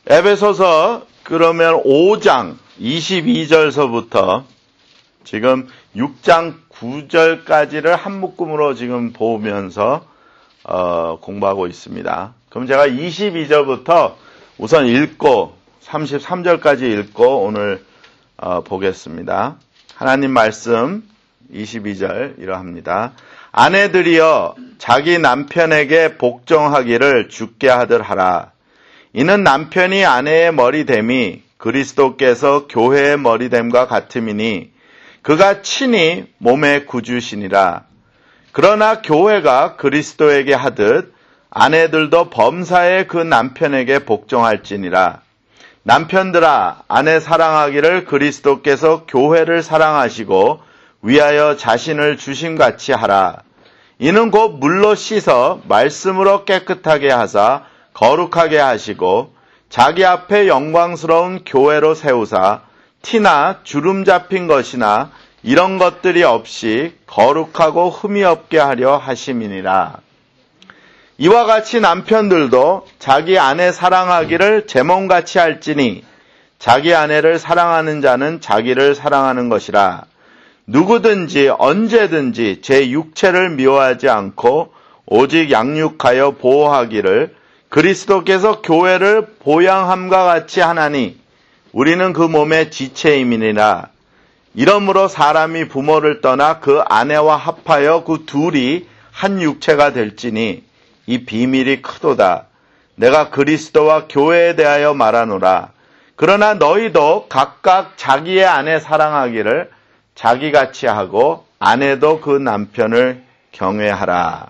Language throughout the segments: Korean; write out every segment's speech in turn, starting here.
에베소서 그러면 5장 22절서부터 지금 6장 9절까지를 한 묶음으로 지금 보면서 공부하고 있습니다. 그럼 제가 22절부터 우선 읽고 33절까지 읽고 오늘 보겠습니다. 하나님 말씀 22절 이러합니다. 아내들이여 자기 남편에게 복종하기를 주께 하들 하라. 이는 남편이 아내의 머리됨이 그리스도께서 교회의 머리됨과 같음이니 그가 친히 몸의 구주시니라. 그러나 교회가 그리스도에게 하듯 아내들도 범사에 그 남편에게 복종할지니라. 남편들아 아내 사랑하기를 그리스도께서 교회를 사랑하시고 위하여 자신을 주심같이 하라. 이는 곧 물로 씻어 말씀으로 깨끗하게 하사 거룩하게 하시고 자기 앞에 영광스러운 교회로 세우사 티나 주름 잡힌 것이나 이런 것들이 없이 거룩하고 흠이 없게 하려 하심이니라. 이와 같이 남편들도 자기 아내 사랑하기를 제 몸같이 할지니 자기 아내를 사랑하는 자는 자기를 사랑하는 것이라. 누구든지 언제든지 제 육체를 미워하지 않고 오직 양육하여 보호하기를 그리스도께서 교회를 보양함과 같이 하나니 우리는 그 몸의 지체임이니라. 이러므로 사람이 부모를 떠나 그 아내와 합하여 그 둘이 한 육체가 될지니 이 비밀이 크도다. 내가 그리스도와 교회에 대하여 말하노라. 그러나 너희도 각각 자기의 아내 사랑하기를 자기같이 하고 아내도 그 남편을 경외하라.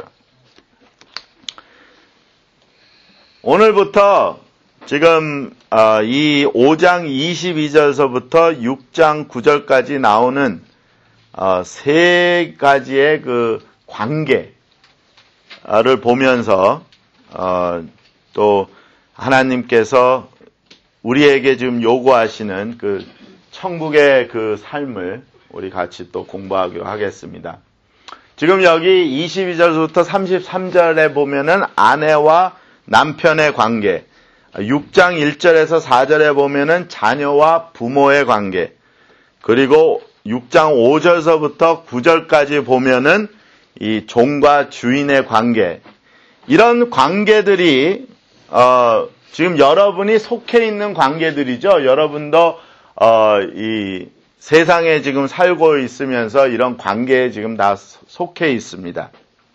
오늘부터 지금 이 5장 22절서부터 6장 9절까지 나오는 세 가지의 그 관계를 보면서 또 하나님께서 우리에게 지금 요구하시는 그 천국의 그 삶을 우리 같이 또 공부하기로 하겠습니다. 지금 여기 22절부터 33절에 보면은 아내와 남편의 관계, 6장 1절에서 4절에 보면은 자녀와 부모의 관계, 그리고 6장 5절서부터 9절까지 보면은 이 종과 주인의 관계, 이런 관계들이 지금 여러분이 속해 있는 관계들이죠. 여러분도 이 세상에 지금 살고 있으면서 이런 관계에 지금 다 속해 있습니다.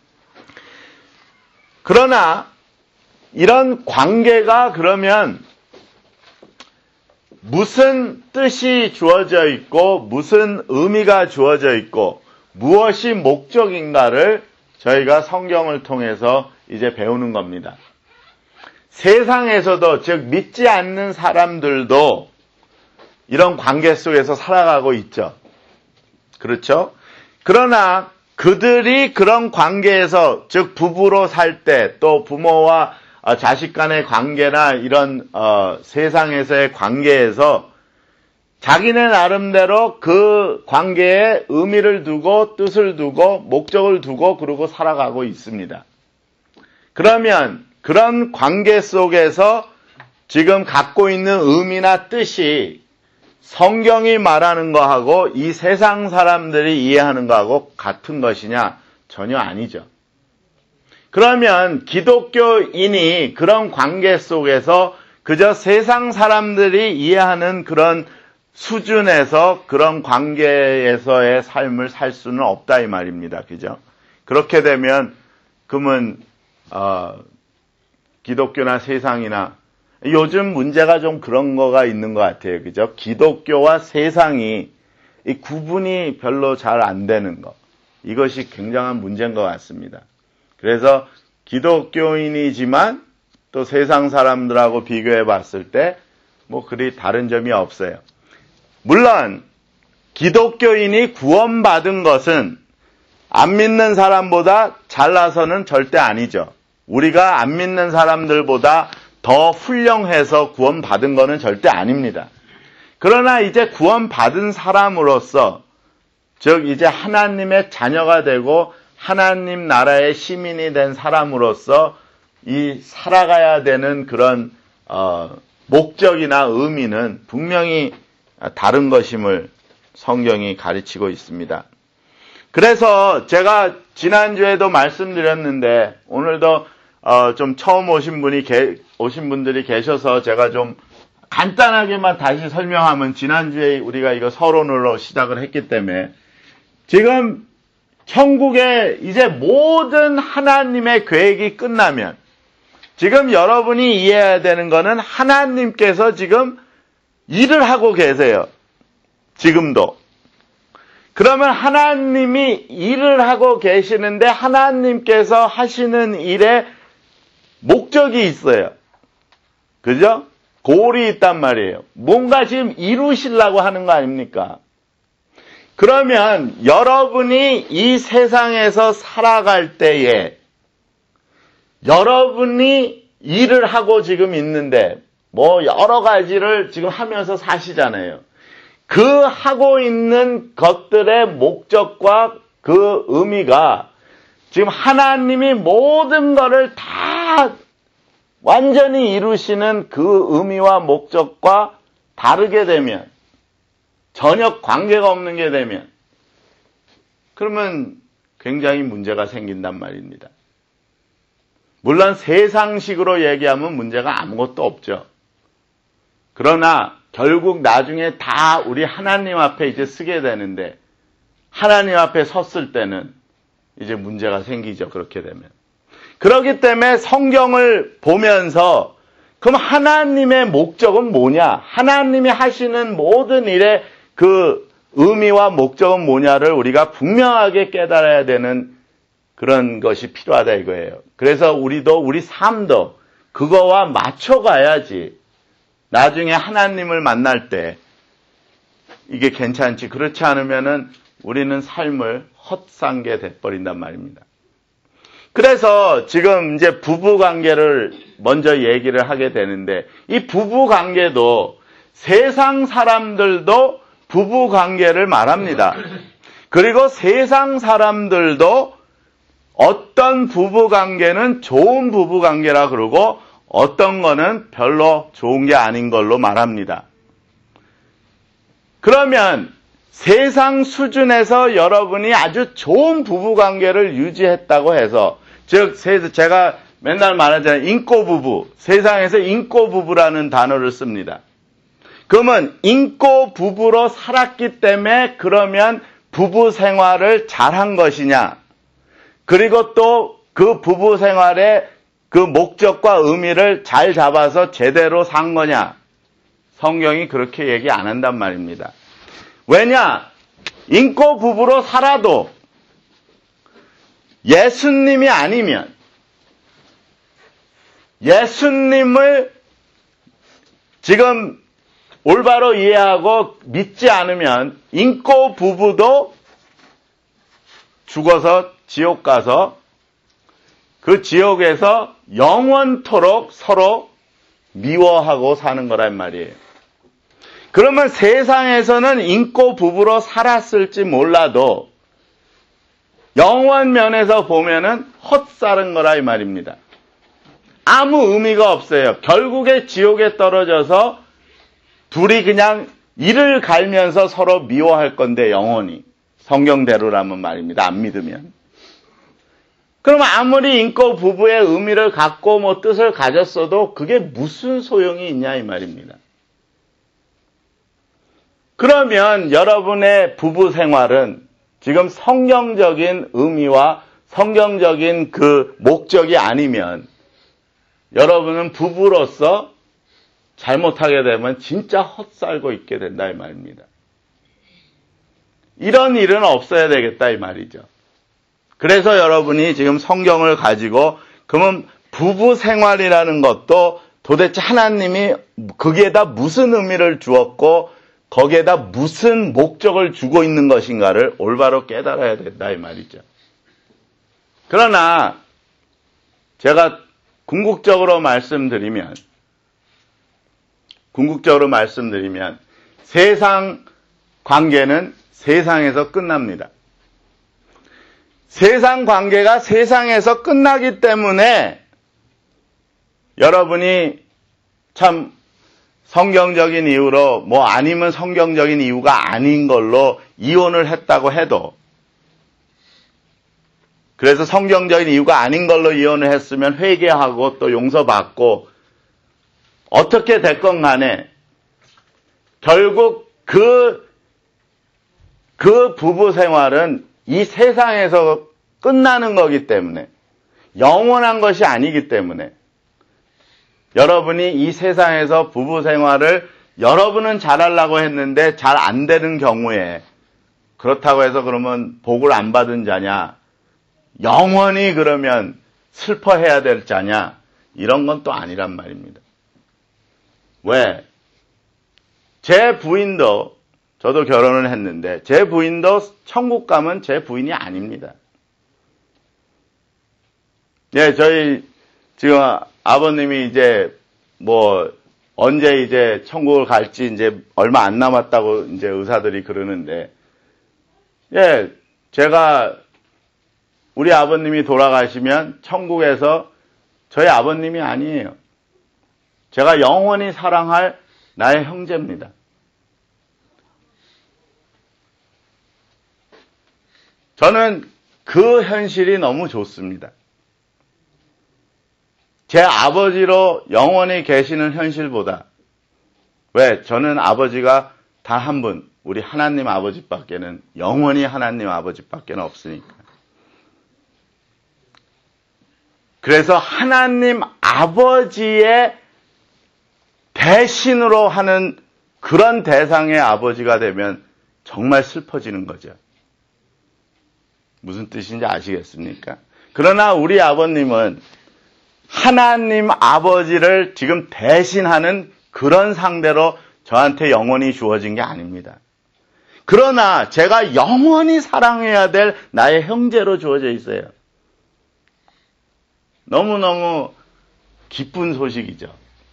그러나 이런 관계가 그러면 무슨 뜻이 주어져 있고 무슨 의미가 주어져 있고 무엇이 목적인가를 저희가 성경을 통해서 이제 배우는 겁니다. 세상에서도 즉 믿지 않는 사람들도 이런 관계 속에서 살아가고 있죠. 그렇죠? 그러나 그들이 그런 관계에서 즉 부부로 살 때 또 부모와 자식 간의 관계나 이런 세상에서의 관계에서 자기네 나름대로 그 관계에 의미를 두고 뜻을 두고 목적을 두고 그러고 살아가고 있습니다. 그러면 그런 관계 속에서 지금 갖고 있는 의미나 뜻이 성경이 말하는 거하고 이 세상 사람들이 이해하는 거하고 같은 것이냐? 전혀 아니죠. 그러면 기독교인이 그런 관계 속에서 그저 세상 사람들이 이해하는 그런 수준에서 그런 관계에서의 삶을 살 수는 없다 이 말입니다. 그죠? 그렇게 되면 그러면 기독교나 세상이나 요즘 문제가 좀 그런 거가 있는 것 같아요. 그죠? 기독교와 세상이 이 구분이 별로 잘 안 되는 것. 이것이 굉장한 문제인 것 같습니다. 그래서 기독교인이지만 또 세상 사람들하고 비교해 봤을 때 뭐 그리 다른 점이 없어요. 물론 기독교인이 구원받은 것은 안 믿는 사람보다 잘나서는 절대 아니죠. 우리가 안 믿는 사람들보다 더 훌륭해서 구원받은 것은 절대 아닙니다. 그러나 이제 구원받은 사람으로서 즉 이제 하나님의 자녀가 되고 하나님 나라의 시민이 된 사람으로서 이 살아가야 되는 그런 목적이나 의미는 분명히 다른 것임을 성경이 가르치고 있습니다. 그래서 제가 지난주에도 말씀드렸는데 오늘도 좀 처음 오신 분들이 계셔서 제가 좀 간단하게만 다시 설명하면, 지난주에 우리가 이거 서론으로 시작을 했기 때문에, 지금 천국에 이제 모든 하나님의 계획이 끝나면, 지금 여러분이 이해해야 되는 거는 하나님께서 지금 일을 하고 계세요. 지금도. 그러면 하나님이 일을 하고 계시는데 하나님께서 하시는 일에 목적이 있어요. 그죠? 골이 있단 말이에요. 뭔가 지금 이루시려고 하는 거 아닙니까? 그러면 여러분이 이 세상에서 살아갈 때에 여러분이 일을 하고 지금 있는데 뭐 여러 가지를 지금 하면서 사시잖아요. 그 하고 있는 것들의 목적과 그 의미가 지금 하나님이 모든 것을 다 완전히 이루시는 그 의미와 목적과 다르게 되면, 전혀 관계가 없는 게 되면, 그러면 굉장히 문제가 생긴단 말입니다. 물론 세상식으로 얘기하면 문제가 아무것도 없죠. 그러나 결국 나중에 다 우리 하나님 앞에 이제 서게 되는데, 하나님 앞에 섰을 때는 이제 문제가 생기죠. 그렇게 되면. 그렇기 때문에 성경을 보면서 그럼 하나님의 목적은 뭐냐? 하나님이 하시는 모든 일의 그 의미와 목적은 뭐냐를 우리가 분명하게 깨달아야 되는 그런 것이 필요하다 이거예요. 그래서 우리도 우리 삶도 그거와 맞춰가야지 나중에 하나님을 만날 때 이게 괜찮지. 그렇지 않으면은 우리는 삶을 헛산게 돼버린단 말입니다. 그래서 지금 이제 부부 관계를 먼저 얘기를 하게 되는데, 이 부부 관계도 세상 사람들도 부부 관계를 말합니다. 그리고 세상 사람들도 어떤 부부 관계는 좋은 부부 관계라 그러고 어떤 거는 별로 좋은 게 아닌 걸로 말합니다. 그러면 세상 수준에서 여러분이 아주 좋은 부부 관계를 유지했다고 해서, 즉 제가 맨날 말하잖아요. 인꼬부부. 세상에서 인꼬부부라는 단어를 씁니다. 그러면 인꼬부부로 살았기 때문에 그러면 부부 생활을 잘한 것이냐? 그리고 또 그 부부 생활의 그 목적과 의미를 잘 잡아서 제대로 산 거냐? 성경이 그렇게 얘기 안 한단 말입니다. 왜냐? 인꼬부부로 살아도 예수님이 아니면, 예수님을 지금 올바로 이해하고 믿지 않으면 인꼬부부도 죽어서 지옥 가서 그 지옥에서 영원토록 서로 미워하고 사는 거란 말이에요. 그러면 세상에서는 인꼬부부로 살았을지 몰라도 영원 면에서 보면은 헛살은 거라 이 말입니다. 아무 의미가 없어요. 결국에 지옥에 떨어져서 둘이 그냥 이를 갈면서 서로 미워할 건데, 영원히. 성경대로라면 말입니다. 안 믿으면. 그럼 아무리 인꼬 부부의 의미를 갖고 뭐 뜻을 가졌어도 그게 무슨 소용이 있냐 이 말입니다. 그러면 여러분의 부부 생활은 지금 성경적인 의미와 성경적인 그 목적이 아니면 여러분은 부부로서 잘못하게 되면 진짜 헛살고 있게 된다 이 말입니다. 이런 일은 없어야 되겠다 이 말이죠. 그래서 여러분이 지금 성경을 가지고 그러면 부부 생활이라는 것도 도대체 하나님이 거기에다 무슨 의미를 주었고 거기에다 무슨 목적을 주고 있는 것인가를 올바로 깨달아야 된다 이 말이죠. 그러나 제가 궁극적으로 말씀드리면 세상 관계는 세상에서 끝납니다. 세상 관계가 세상에서 끝나기 때문에 여러분이 참 성경적인 이유로 뭐 아니면 성경적인 이유가 아닌 걸로 이혼을 했다고 해도, 그래서 성경적인 이유가 아닌 걸로 이혼을 했으면 회개하고 또 용서받고 어떻게 됐건 간에 결국 그 부부 생활은 이 세상에서 끝나는 거기 때문에, 영원한 것이 아니기 때문에, 여러분이 이 세상에서 부부 생활을 여러분은 잘하려고 했는데 잘 안 되는 경우에, 그렇다고 해서 그러면 복을 안 받은 자냐, 영원히 그러면 슬퍼해야 될 자냐, 이런 건 또 아니란 말입니다. 왜? 제 부인도, 저도 결혼을 했는데 제 부인도 천국 가면 제 부인이 아닙니다. 예, 저희 지금 아버님이 이제 뭐 언제 이제 천국을 갈지 이제 얼마 안 남았다고 이제 의사들이 그러는데, 예, 제가 우리 아버님이 돌아가시면 천국에서 저희 아버님이 아니에요. 제가 영원히 사랑할 나의 형제입니다. 저는 그 현실이 너무 좋습니다. 제 아버지로 영원히 계시는 현실보다, 왜? 저는 아버지가 다 한 분, 우리 하나님 아버지밖에는, 영원히 하나님 아버지밖에는 없으니까. 그래서 하나님 아버지의 대신으로 하는 그런 대상의 아버지가 되면 정말 슬퍼지는 거죠. 무슨 뜻인지 아시겠습니까? 그러나 우리 아버님은 하나님 아버지를 지금 대신하는 그런 상대로 저한테 영원히 주어진 게 아닙니다. 그러나 제가 영원히 사랑해야 될 나의 형제로 주어져 있어요. 너무너무 기쁜 소식이죠.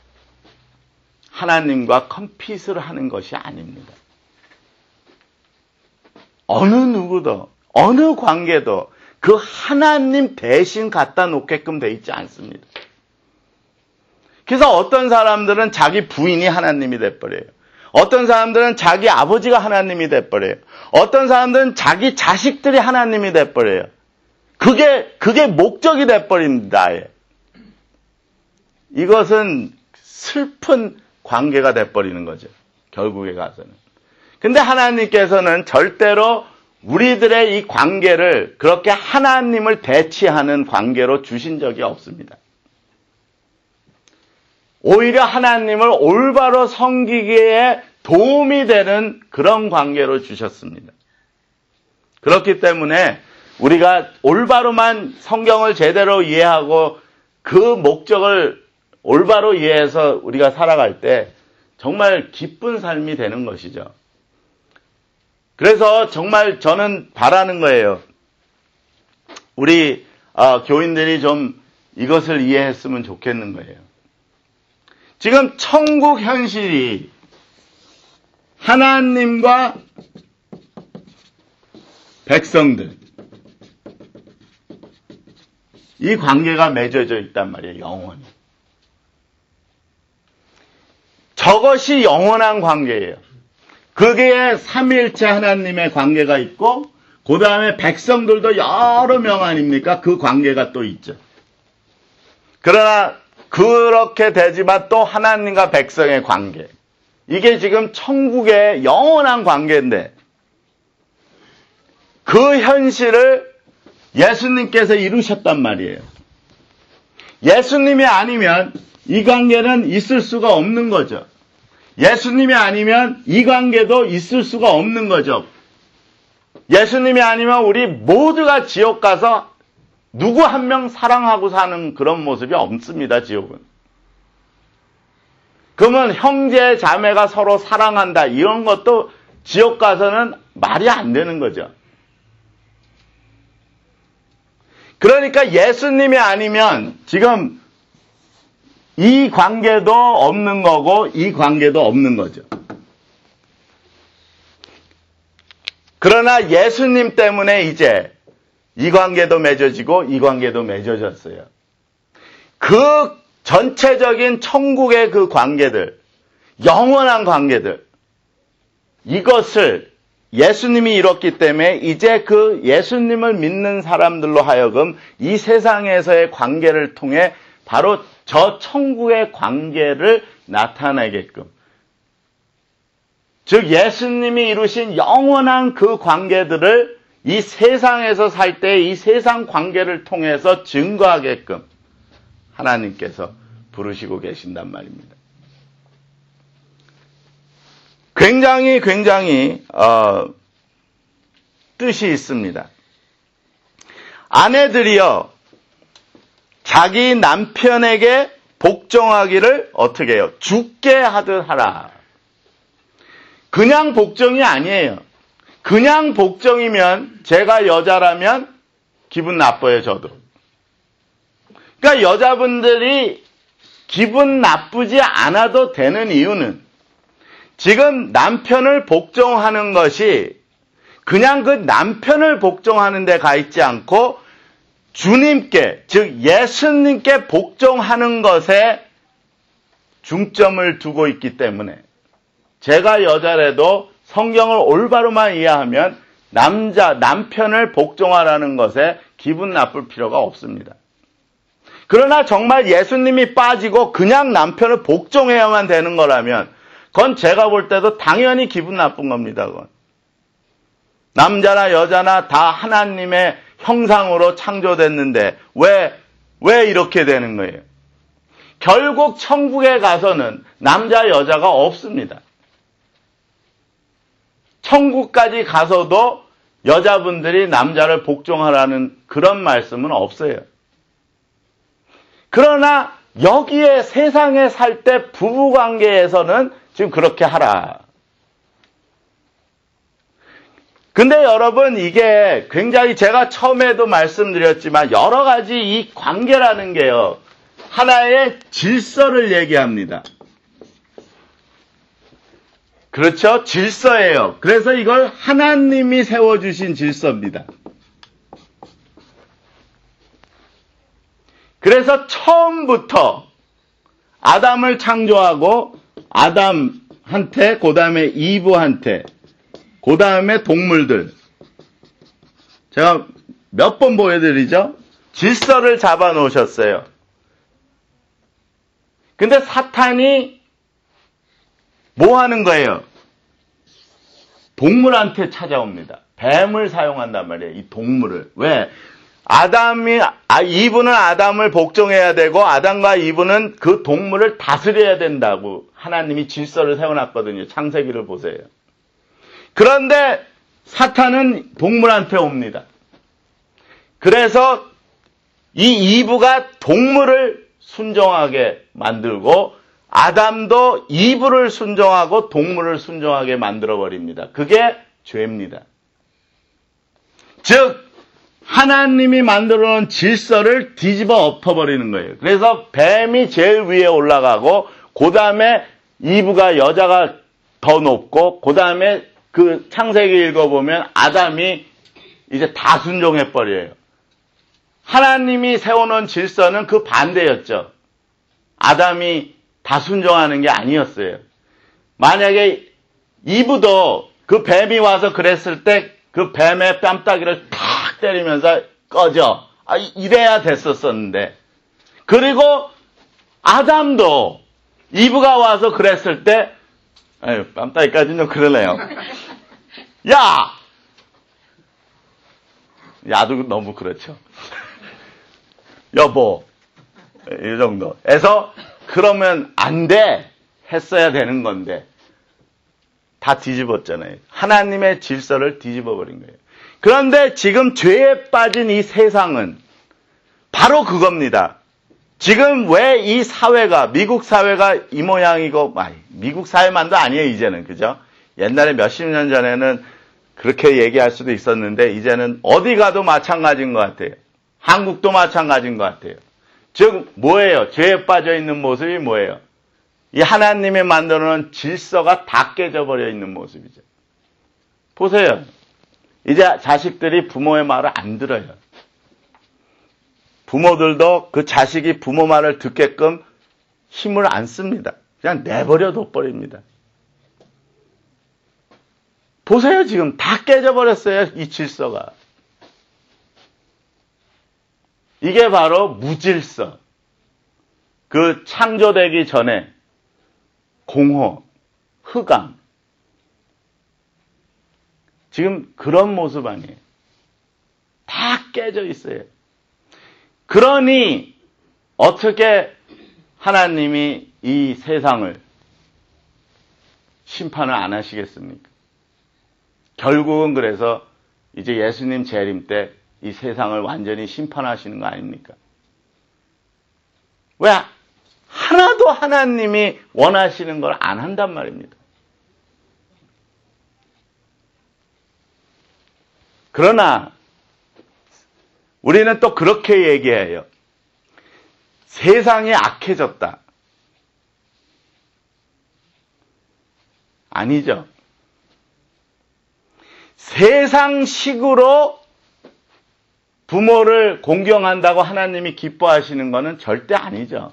하나님과 컴핏을 하는 것이 아닙니다. 어느 누구도, 어느 관계도 그 하나님 대신 갖다 놓게끔 돼 있지 않습니다. 그래서 어떤 사람들은 자기 부인이 하나님이 돼버려요. 어떤 사람들은 자기 아버지가 하나님이 돼버려요. 어떤 사람들은 자기 자식들이 하나님이 돼버려요. 그게 목적이 돼버립니다. 아예. 이것은 슬픈 관계가 돼버리는 거죠. 결국에 가서는. 근데 하나님께서는 절대로 우리들의 이 관계를 그렇게 하나님을 대치하는 관계로 주신 적이 없습니다. 오히려 하나님을 올바로 섬기기에 도움이 되는 그런 관계로 주셨습니다. 그렇기 때문에 우리가 올바로만 성경을 제대로 이해하고 그 목적을 올바로 이해해서 우리가 살아갈 때 정말 기쁜 삶이 되는 것이죠. 그래서 정말 저는 바라는 거예요. 우리 교인들이 좀 이것을 이해했으면 좋겠는 거예요. 지금 천국 현실이 하나님과 백성들, 이 관계가 맺어져 있단 말이에요. 영원히. 저것이 영원한 관계예요. 그게 삼위일체 하나님의 관계가 있고, 그 다음에 백성들도 여러 명 아닙니까? 그 관계가 또 있죠. 그러나 그렇게 되지만 또 하나님과 백성의 관계, 이게 지금 천국의 영원한 관계인데, 그 현실을 예수님께서 이루셨단 말이에요. 예수님이 아니면 이 관계는 있을 수가 없는 거죠. 예수님이 아니면 이 관계도 있을 수가 없는 거죠. 예수님이 아니면 우리 모두가 지옥 가서 누구 한 명 사랑하고 사는 그런 모습이 없습니다, 지옥은. 그러면 형제 자매가 서로 사랑한다, 이런 것도 지옥 가서는 말이 안 되는 거죠. 그러니까 예수님이 아니면 지금 이 관계도 없는 거고 이 관계도 없는 거죠. 그러나 예수님 때문에 이제 이 관계도 맺어지고 이 관계도 맺어졌어요. 그 전체적인 천국의 그 관계들, 영원한 관계들. 이것을 예수님이 이뤘기 때문에 이제 그 예수님을 믿는 사람들로 하여금 이 세상에서의 관계를 통해 바로 저 천국의 관계를 나타내게끔, 즉 예수님이 이루신 영원한 그 관계들을 이 세상에서 살 때 이 세상 관계를 통해서 증거하게끔 하나님께서 부르시고 계신단 말입니다. 굉장히 뜻이 있습니다. 아내들이요, 자기 남편에게 복종하기를 어떻게 해요? 죽게 하듯 하라. 그냥 복종이 아니에요. 그냥 복종이면 제가 여자라면 기분 나빠요, 저도. 그러니까 여자분들이 기분 나쁘지 않아도 되는 이유는 지금 남편을 복종하는 것이 그냥 그 남편을 복종하는 데 가 있지 않고 주님께, 즉 예수님께 복종하는 것에 중점을 두고 있기 때문에 제가 여자라도 성경을 올바로만 이해하면 남편을 복종하라는 것에 기분 나쁠 필요가 없습니다. 그러나 정말 예수님이 빠지고 그냥 남편을 복종해야만 되는 거라면 그건 제가 볼 때도 당연히 기분 나쁜 겁니다. 그건. 남자나 여자나 다 하나님의 형상으로 창조됐는데 왜 이렇게 되는 거예요? 결국 천국에 가서는 남자 여자가 없습니다. 천국까지 가서도 여자분들이 남자를 복종하라는 그런 말씀은 없어요. 그러나 여기에 세상에 살 때 부부관계에서는 지금 그렇게 하라. 근데 여러분, 이게 굉장히 제가 처음에도 말씀드렸지만 여러 가지 이 관계라는 게요, 하나의 질서를 얘기합니다. 그렇죠? 질서예요. 그래서 이걸 하나님이 세워주신 질서입니다. 그래서 처음부터 아담을 창조하고 아담한테, 그 다음에 이브한테, 그 다음에 동물들. 제가 몇 번 보여드리죠? 질서를 잡아 놓으셨어요. 근데 사탄이 뭐 하는 거예요? 동물한테 찾아옵니다. 뱀을 사용한단 말이에요. 이 동물을. 왜? 이브는 아담을 복종해야 되고 아담과 이브는 그 동물을 다스려야 된다고 하나님이 질서를 세워놨거든요. 창세기를 보세요. 그런데 사탄은 동물한테 옵니다. 그래서 이 이브가 동물을 순종하게 만들고 아담도 이브를 순종하고 동물을 순종하게 만들어버립니다. 그게 죄입니다. 즉 하나님이 만들어놓은 질서를 뒤집어 엎어버리는 거예요. 그래서 뱀이 제일 위에 올라가고 그 다음에 이브가 여자가 더 높고 그 다음에 그 창세기 읽어보면 아담이 이제 다 순종해버려요. 하나님이 세워놓은 질서는 그 반대였죠. 아담이 다 순종하는 게 아니었어요. 만약에 이브도 그 뱀이 와서 그랬을 때 그 뱀의 뺨따기를 탁 때리면서 꺼져. 이래야 됐었었는데. 그리고 아담도 이브가 와서 그랬을 때 뺨따기까지는 좀 그러네요. 야도 너무 그렇죠. 여보, 이 정도. 해서 그러면 안 돼 했어야 되는 건데 다 뒤집었잖아요. 하나님의 질서를 뒤집어버린 거예요. 그런데 지금 죄에 빠진 이 세상은 바로 그겁니다. 지금 왜 이 사회가, 미국 사회가 이 모양이고, 미국 사회만도 아니에요, 이제는. 그죠? 옛날에 몇십 년 전에는 그렇게 얘기할 수도 있었는데, 이제는 어디 가도 마찬가지인 것 같아요. 한국도 마찬가지인 것 같아요. 즉, 뭐예요? 죄에 빠져 있는 모습이 뭐예요? 이 하나님이 만들어 놓은 질서가 다 깨져버려 있는 모습이죠. 보세요. 이제 자식들이 부모의 말을 안 들어요. 부모들도 그 자식이 부모 말을 듣게끔 힘을 안 씁니다. 그냥 내버려 둬버립니다. 보세요, 지금 다 깨져버렸어요, 이 질서가. 이게 바로 무질서. 그 창조되기 전에 공허, 흑암. 지금 그런 모습 아니에요. 다 깨져 있어요. 그러니 어떻게 하나님이 이 세상을 심판을 안 하시겠습니까? 결국은 그래서 이제 예수님 재림 때 이 세상을 완전히 심판하시는 거 아닙니까? 왜? 하나도 하나님이 원하시는 걸 안 한단 말입니다. 그러나 우리는 또 그렇게 얘기해요. 세상이 악해졌다. 아니죠. 세상식으로 부모를 공경한다고 하나님이 기뻐하시는 것은 절대 아니죠.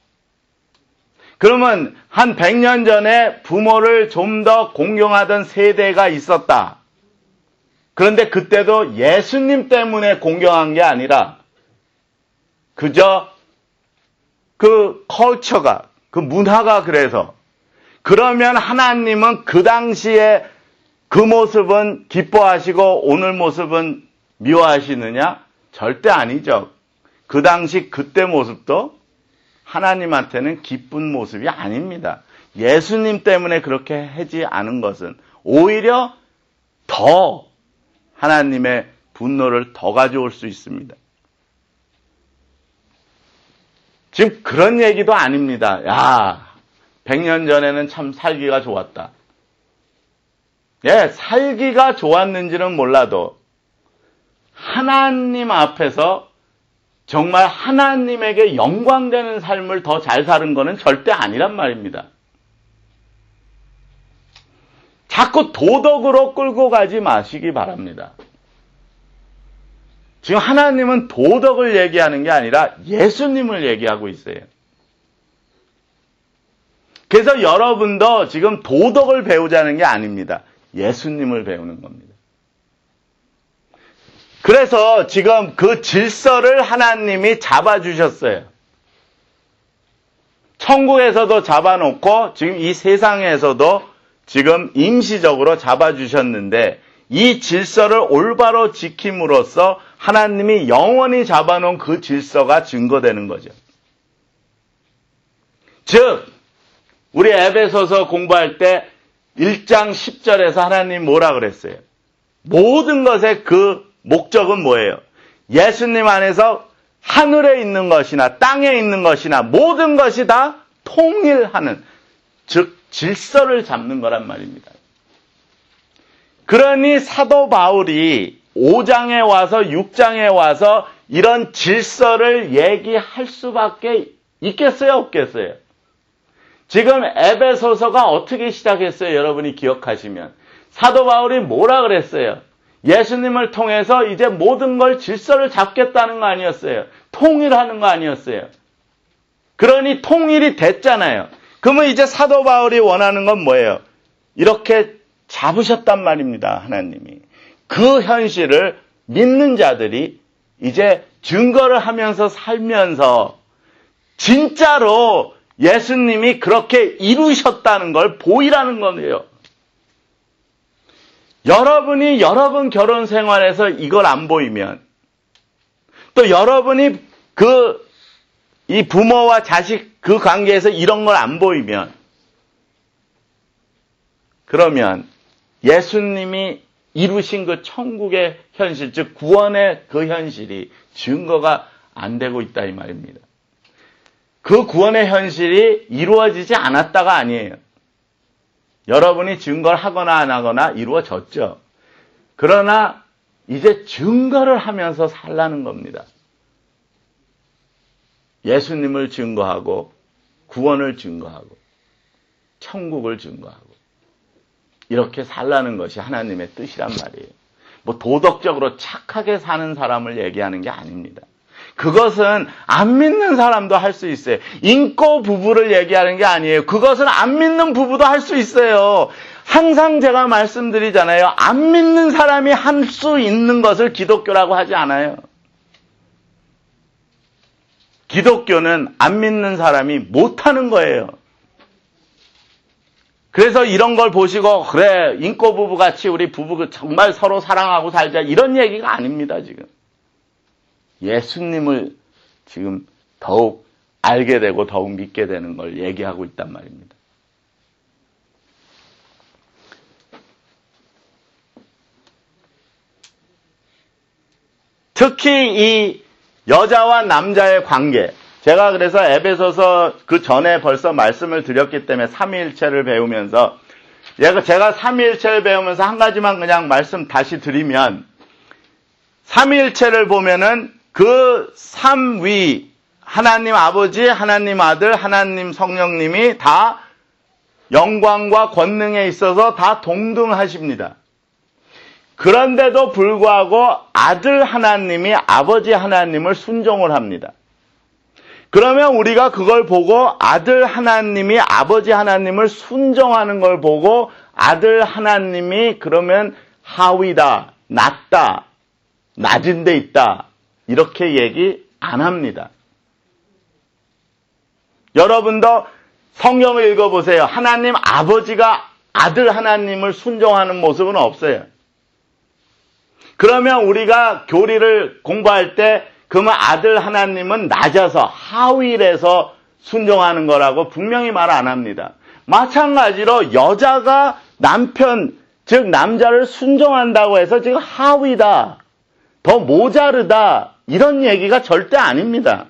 그러면 한 100년 전에 부모를 좀 더 공경하던 세대가 있었다. 그런데 그때도 예수님 때문에 공경한 게 아니라 그저 그 컬처가, 그 문화가 그래서 그러면 하나님은 그 당시에 그 모습은 기뻐하시고 오늘 모습은 미워하시느냐? 절대 아니죠. 그 당시 그때 모습도 하나님한테는 기쁜 모습이 아닙니다. 예수님 때문에 그렇게 하지 않은 것은 오히려 더 하나님의 분노를 더 가져올 수 있습니다. 지금 그런 얘기도 아닙니다. 야, 100년 전에는 참 살기가 좋았다. 예, 살기가 좋았는지는 몰라도 하나님 앞에서 정말 하나님에게 영광되는 삶을 더 잘 사는 것은 절대 아니란 말입니다. 자꾸 도덕으로 끌고 가지 마시기 바랍니다. 지금 하나님은 도덕을 얘기하는 게 아니라 예수님을 얘기하고 있어요. 그래서 여러분도 지금 도덕을 배우자는 게 아닙니다. 예수님을 배우는 겁니다. 그래서 지금 그 질서를 하나님이 잡아주셨어요. 천국에서도 잡아놓고 지금 이 세상에서도 지금 임시적으로 잡아주셨는데 이 질서를 올바로 지킴으로써 하나님이 영원히 잡아놓은 그 질서가 증거되는 거죠. 즉 우리 에베소서 공부할 때 1장 10절에서 하나님 뭐라 그랬어요? 모든 것의 그 목적은 뭐예요? 예수님 안에서 하늘에 있는 것이나 땅에 있는 것이나 모든 것이 다 통일하는, 즉 질서를 잡는 거란 말입니다. 그러니 사도 바울이 5장에 와서 6장에 와서 이런 질서를 얘기할 수밖에 있겠어요? 없겠어요? 지금 에베소서가 어떻게 시작했어요? 여러분이 기억하시면 사도 바울이 뭐라 그랬어요? 예수님을 통해서 이제 모든 걸 질서를 잡겠다는 거 아니었어요? 통일하는 거 아니었어요? 그러니 통일이 됐잖아요. 그러면 이제 사도 바울이 원하는 건 뭐예요? 이렇게 잡으셨단 말입니다. 하나님이. 그 현실을 믿는 자들이 이제 증거를 하면서 살면서 진짜로 예수님이 그렇게 이루셨다는 걸 보이라는 거예요. 여러분이 여러분 결혼 생활에서 이걸 안 보이면, 또 여러분이 이 부모와 자식 그 관계에서 이런 걸 안 보이면, 그러면 예수님이 이루신 그 천국의 현실, 즉 구원의 그 현실이 증거가 안 되고 있다 이 말입니다. 그 구원의 현실이 이루어지지 않았다가 아니에요. 여러분이 증거를 하거나 안 하거나 이루어졌죠. 그러나 이제 증거를 하면서 살라는 겁니다. 예수님을 증거하고 구원을 증거하고 천국을 증거하고 이렇게 살라는 것이 하나님의 뜻이란 말이에요. 뭐 도덕적으로 착하게 사는 사람을 얘기하는 게 아닙니다. 그것은 안 믿는 사람도 할 수 있어요. 인고 부부를 얘기하는 게 아니에요. 그것은 안 믿는 부부도 할 수 있어요. 항상 제가 말씀드리잖아요. 안 믿는 사람이 할 수 있는 것을 기독교라고 하지 않아요. 기독교는 안 믿는 사람이 못하는 거예요. 그래서 이런 걸 보시고 그래 인고 부부같이 우리 부부 정말 서로 사랑하고 살자 이런 얘기가 아닙니다. 지금 예수님을 지금 더욱 알게 되고 더욱 믿게 되는 걸 얘기하고 있단 말입니다. 특히 이 여자와 남자의 관계, 제가 그래서 에베소서 그 전에 벌써 말씀을 드렸기 때문에 삼위일체를 배우면서 제가 삼위일체를 배우면서 한 가지만 그냥 말씀 다시 드리면 삼위일체를 보면은 그 삼위 하나님 아버지, 하나님 아들, 하나님 성령님이 다 영광과 권능에 있어서 다 동등하십니다. 그런데도 불구하고 아들 하나님이 아버지 하나님을 순종을 합니다. 그러면 우리가 그걸 보고 아들 하나님이 아버지 하나님을 순종하는 걸 보고 아들 하나님이 그러면 하위다, 낮다, 낮은 데 있다 이렇게 얘기 안 합니다. 여러분도 성경을 읽어보세요. 하나님 아버지가 아들 하나님을 순종하는 모습은 없어요. 그러면 우리가 교리를 공부할 때 그러면 아들 하나님은 낮아서 하위에서 순종하는 거라고 분명히 말 안 합니다. 마찬가지로 여자가 남편, 즉 남자를 순종한다고 해서 지금 하위다, 더 모자르다 이런 얘기가 절대 아닙니다.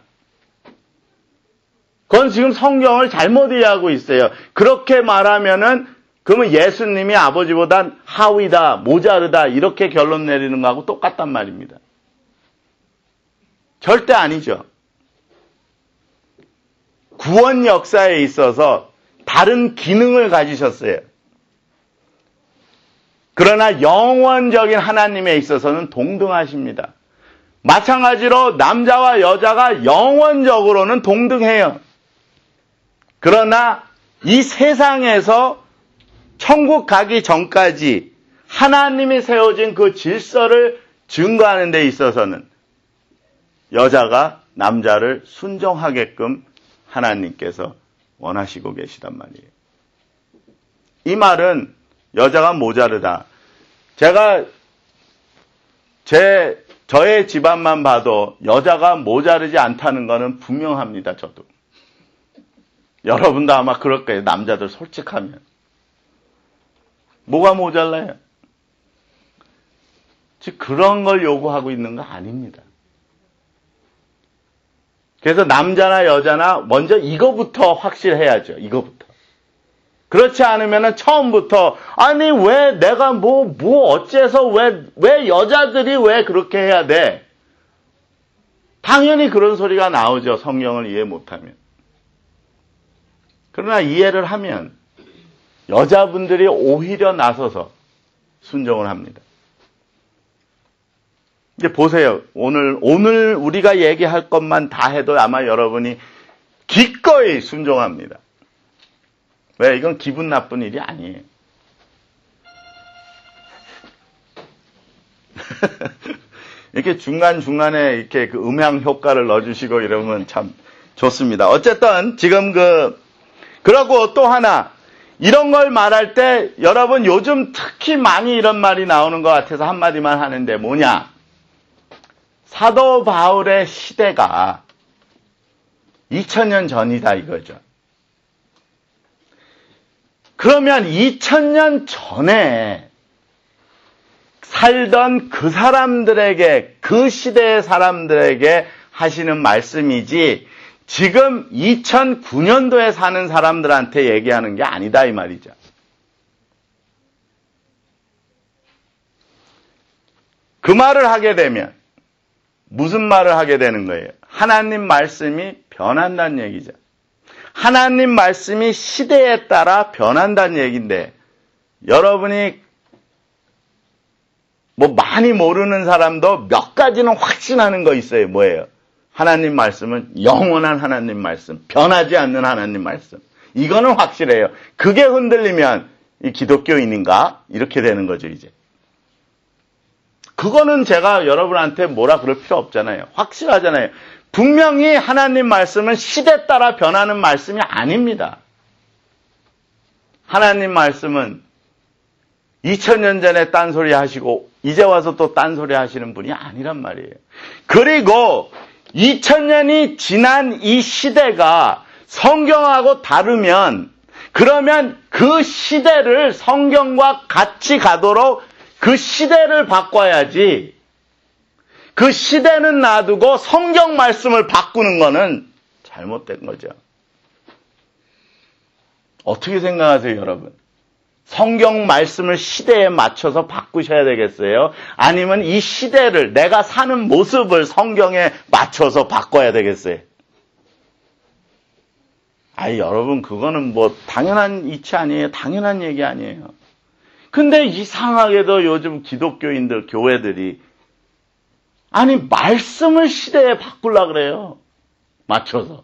그건 지금 성경을 잘못 이해하고 있어요. 그렇게 말하면은 그러면 예수님이 아버지보단 하위다, 모자르다 이렇게 결론 내리는 거하고 똑같단 말입니다. 절대 아니죠. 구원 역사에 있어서 다른 기능을 가지셨어요. 그러나 영원적인 하나님에 있어서는 동등하십니다. 마찬가지로 남자와 여자가 영원적으로는 동등해요. 그러나 이 세상에서 천국 가기 전까지 하나님이 세워진 그 질서를 증거하는 데 있어서는 여자가 남자를 순종하게끔 하나님께서 원하시고 계시단 말이에요. 이 말은 여자가 모자르다. 제가 저의 집안만 봐도 여자가 모자르지 않다는 것은 분명합니다. 저도. 여러분도 아마 그럴 거예요. 남자들 솔직하면. 뭐가 모자라요? 즉 그런 걸 요구하고 있는 거 아닙니다. 그래서 남자나 여자나 먼저 이거부터 확실해야죠. 이거부터. 그렇지 않으면 처음부터 아니 왜 내가 뭐 어째서 왜 여자들이 왜 그렇게 해야 돼? 당연히 그런 소리가 나오죠. 성경을 이해 못하면. 그러나 이해를 하면 여자분들이 오히려 나서서 순종을 합니다. 이제 보세요. 오늘 우리가 얘기할 것만 다 해도 아마 여러분이 기꺼이 순종합니다. 왜? 이건 기분 나쁜 일이 아니에요. 이렇게 중간중간에 이렇게 그 음향 효과를 넣어주시고 이러면 참 좋습니다. 어쨌든 지금 그러고 또 하나, 이런 걸 말할 때 여러분 요즘 특히 많이 이런 말이 나오는 것 같아서 한마디만 하는데 뭐냐? 사도 바울의 시대가 2000년 전이다 이거죠. 그러면 2000년 전에 살던 그 사람들에게, 그 시대의 사람들에게 하시는 말씀이지 지금 2009년도에 사는 사람들한테 얘기하는 게 아니다 이 말이죠. 그 말을 하게 되면 무슨 말을 하게 되는 거예요? 하나님 말씀이 변한다는 얘기죠. 하나님 말씀이 시대에 따라 변한다는 얘기인데 여러분이 뭐 많이 모르는 사람도 몇 가지는 확신하는 거 있어요. 뭐예요? 하나님 말씀은 영원한 하나님 말씀, 변하지 않는 하나님 말씀. 이거는 확실해요. 그게 흔들리면 이 기독교인인가? 이렇게 되는 거죠, 이제. 그거는 제가 여러분한테 뭐라 그럴 필요 없잖아요. 확실하잖아요. 분명히 하나님 말씀은 시대 따라 변하는 말씀이 아닙니다. 하나님 말씀은 2000년 전에 딴소리 하시고 이제 와서 또 딴소리 하시는 분이 아니란 말이에요. 그리고 2000년이 지난 이 시대가 성경하고 다르면 그러면 그 시대를 성경과 같이 가도록 그 시대를 바꿔야지. 그 시대는 놔두고 성경 말씀을 바꾸는 거는 잘못된 거죠. 어떻게 생각하세요, 여러분? 성경 말씀을 시대에 맞춰서 바꾸셔야 되겠어요? 아니면 이 시대를, 내가 사는 모습을 성경에 맞춰서 바꿔야 되겠어요? 여러분, 그거는 뭐 당연한 이치 아니에요? 당연한 얘기 아니에요? 근데 이상하게도 요즘 기독교인들, 교회들이 말씀을 시대에 바꾸려고 그래요. 맞춰서.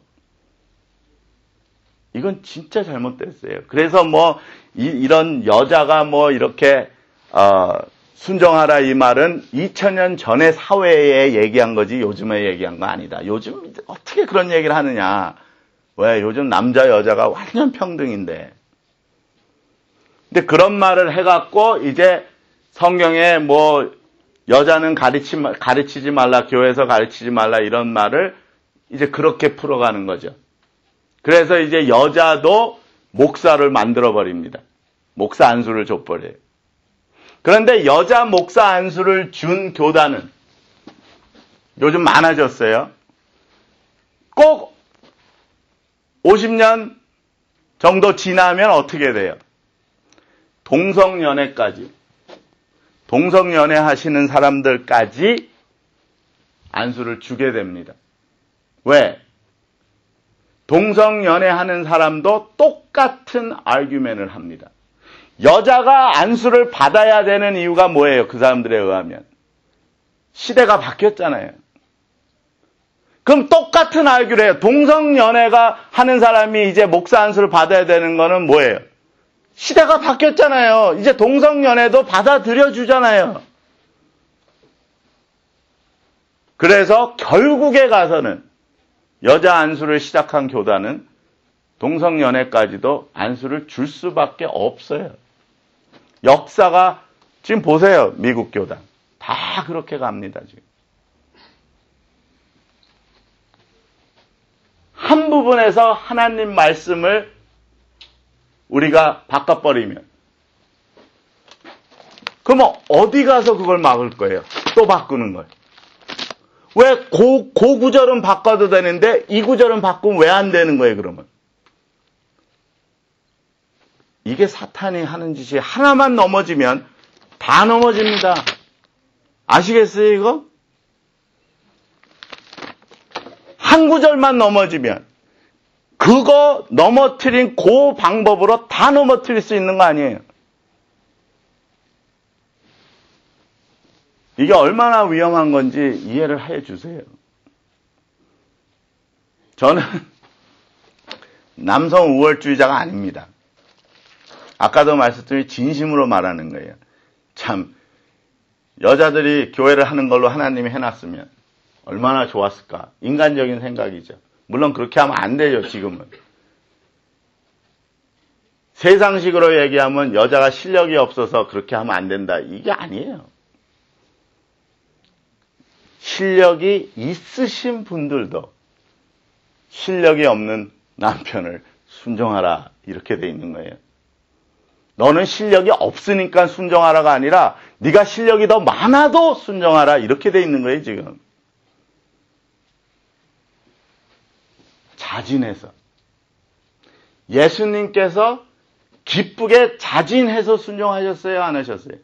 이건 진짜 잘못됐어요. 그래서 이런 여자가 이렇게 순종하라 이 말은 2000년 전의 사회에 얘기한 거지 요즘에 얘기한 거 아니다. 요즘 어떻게 그런 얘기를 하느냐. 왜? 요즘 남자 여자가 완전 평등인데. 근데 그런 말을 해갖고 이제 성경에 여자는 가르치지 말라, 교회에서 가르치지 말라 이런 말을 이제 그렇게 풀어가는 거죠. 그래서 이제 여자도 목사를 만들어버립니다. 목사 안수를 줘버려요. 그런데 여자 목사 안수를 준 교단은 요즘 많아졌어요. 꼭 50년 정도 지나면 어떻게 돼요? 동성연애 하시는 사람들까지 안수를 주게 됩니다. 왜? 동성연애 하는 사람도 똑같은 아규멘을 합니다. 여자가 안수를 받아야 되는 이유가 뭐예요? 그 사람들에 의하면. 시대가 바뀌었잖아요. 그럼 똑같은 아규를 해요. 동성연애가 하는 사람이 이제 목사 안수를 받아야 되는 거는 뭐예요? 시대가 바뀌었잖아요. 이제 동성연애도 받아들여 주잖아요. 그래서 결국에 가서는 여자 안수를 시작한 교단은 동성연애까지도 안수를 줄 수밖에 없어요. 역사가 지금 보세요. 미국 교단. 다 그렇게 갑니다. 지금. 한 부분에서 하나님 말씀을 우리가 바꿔버리면 그러면 어디 가서 그걸 막을 거예요? 또 바꾸는 거예요. 왜 그 구절은 바꿔도 되는데 이 구절은 바꾸면 왜 안 되는 거예요, 그러면? 이게 사탄이 하는 짓이 하나만 넘어지면 다 넘어집니다. 아시겠어요, 이거? 한 구절만 넘어지면 그거 넘어뜨린 그 방법으로 다 넘어뜨릴 수 있는 거 아니에요? 이게 얼마나 위험한 건지 이해를 해 주세요. 저는 남성 우월주의자가 아닙니다. 아까도 말씀드린 진심으로 말하는 거예요. 참 여자들이 교회를 하는 걸로 하나님이 해놨으면 얼마나 좋았을까. 인간적인 생각이죠. 물론 그렇게 하면 안 되죠, 지금은. 세상식으로 얘기하면 여자가 실력이 없어서 그렇게 하면 안 된다. 이게 아니에요. 실력이 있으신 분들도 실력이 없는 남편을 순종하라 이렇게 돼 있는 거예요. 너는 실력이 없으니까 순종하라가 아니라 네가 실력이 더 많아도 순종하라 이렇게 돼 있는 거예요, 지금. 자진해서. 예수님께서 기쁘게 자진해서 순종하셨어요? 안 하셨어요?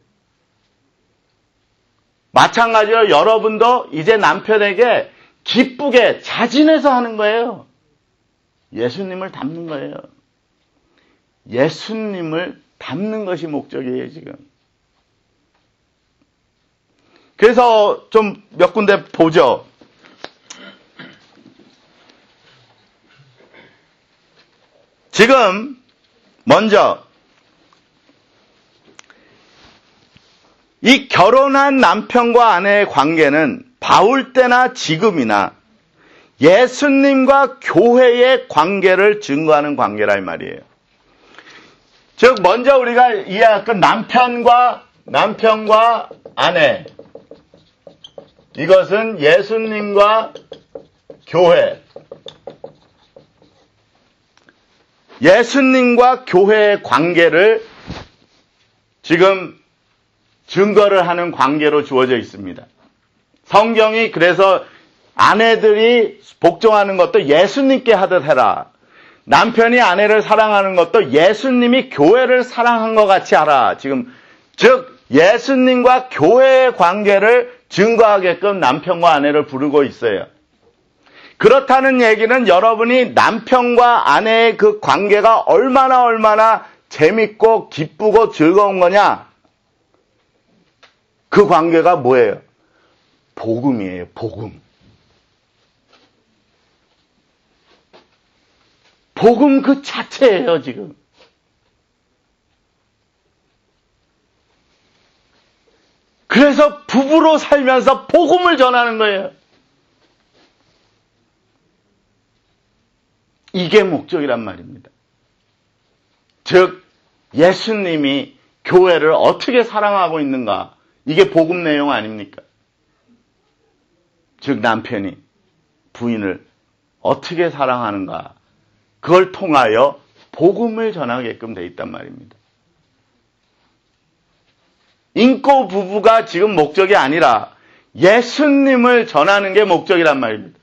마찬가지로 여러분도 이제 남편에게 기쁘게 자진해서 하는 거예요. 예수님을 닮는 거예요. 예수님을 닮는 것이 목적이에요, 지금. 그래서 좀 몇 군데 보죠. 지금 먼저 이 결혼한 남편과 아내의 관계는 바울 때나 지금이나 예수님과 교회의 관계를 증거하는 관계라 이 말이에요. 즉 먼저 우리가 이해할 남편과 아내, 이것은 예수님과 교회, 예수님과 교회의 관계를 지금 증거를 하는 관계로 주어져 있습니다. 성경이 그래서 아내들이 복종하는 것도 예수님께 하듯 해라. 남편이 아내를 사랑하는 것도 예수님이 교회를 사랑한 것 같이 하라. 지금 즉 예수님과 교회의 관계를 증거하게끔 남편과 아내를 부르고 있어요. 그렇다는 얘기는 여러분이 남편과 아내의 그 관계가 얼마나 재밌고 기쁘고 즐거운 거냐? 그 관계가 뭐예요? 복음이에요, 복음. 복음 그 자체예요, 지금. 그래서 부부로 살면서 복음을 전하는 거예요. 이게 목적이란 말입니다. 즉, 예수님이 교회를 어떻게 사랑하고 있는가? 이게 복음 내용 아닙니까? 즉, 남편이 부인을 어떻게 사랑하는가? 그걸 통하여 복음을 전하게끔 돼 있단 말입니다. 인고 부부가 지금 목적이 아니라 예수님을 전하는 게 목적이란 말입니다.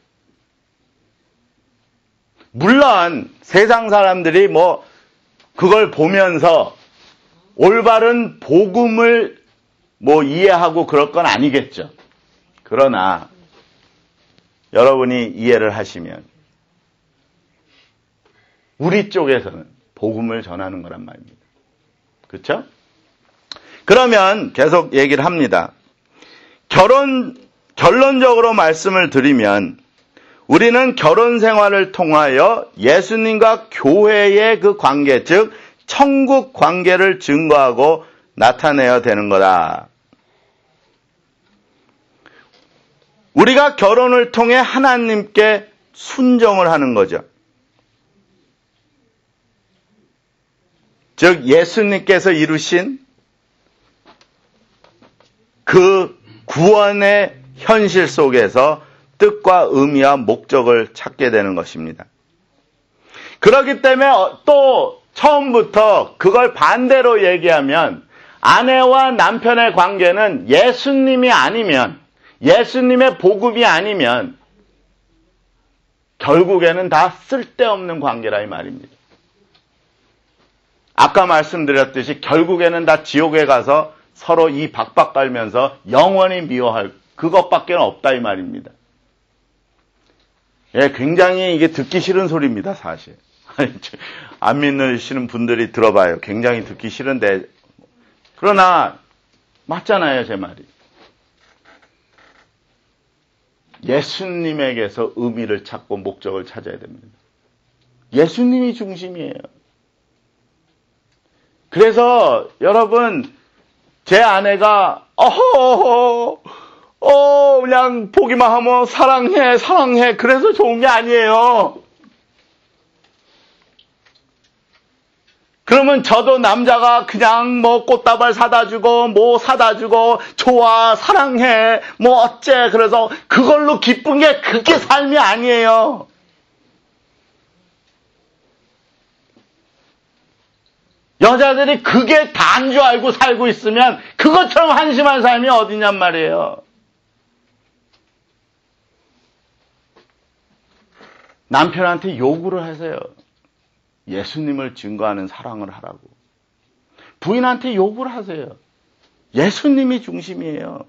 물론 세상 사람들이 그걸 보면서 올바른 복음을 이해하고 그럴 건 아니겠죠. 그러나 여러분이 이해를 하시면 우리 쪽에서는 복음을 전하는 거란 말입니다. 그렇죠? 그러면 계속 얘기를 합니다. 결론적으로 말씀을 드리면 우리는 결혼 생활을 통하여 예수님과 교회의 그 관계, 즉 천국 관계를 증거하고 나타내야 되는 거다. 우리가 결혼을 통해 하나님께 순종을 하는 거죠. 즉 예수님께서 이루신 그 구원의 현실 속에서 뜻과 의미와 목적을 찾게 되는 것입니다. 그렇기 때문에 또 처음부터 그걸 반대로 얘기하면 아내와 남편의 관계는 예수님이 아니면, 예수님의 복음이 아니면 결국에는 다 쓸데없는 관계라 이 말입니다. 아까 말씀드렸듯이 결국에는 다 지옥에 가서 서로 이 박박 깔면서 영원히 미워할 그것밖에 없다 이 말입니다. 예, 굉장히 이게 듣기 싫은 소리입니다, 사실. 안 믿으시는 분들이 들어봐요. 굉장히 듣기 싫은데, 그러나 맞잖아요, 제 말이. 예수님에게서 의미를 찾고 목적을 찾아야 됩니다. 예수님이 중심이에요. 그래서 여러분, 제 아내가 그냥 보기만 하면 사랑해 그래서 좋은 게 아니에요. 그러면 저도 남자가 그냥 꽃다발 사다 주고 사다 주고 좋아 사랑해 어째 그래서 그걸로 기쁜 게 그게 삶이 아니에요. 여자들이 그게 다인 줄 알고 살고 있으면 그것처럼 한심한 삶이 어디냔 말이에요. 남편한테 요구를 하세요. 예수님을 증거하는 사랑을 하라고. 부인한테 요구를 하세요. 예수님이 중심이에요.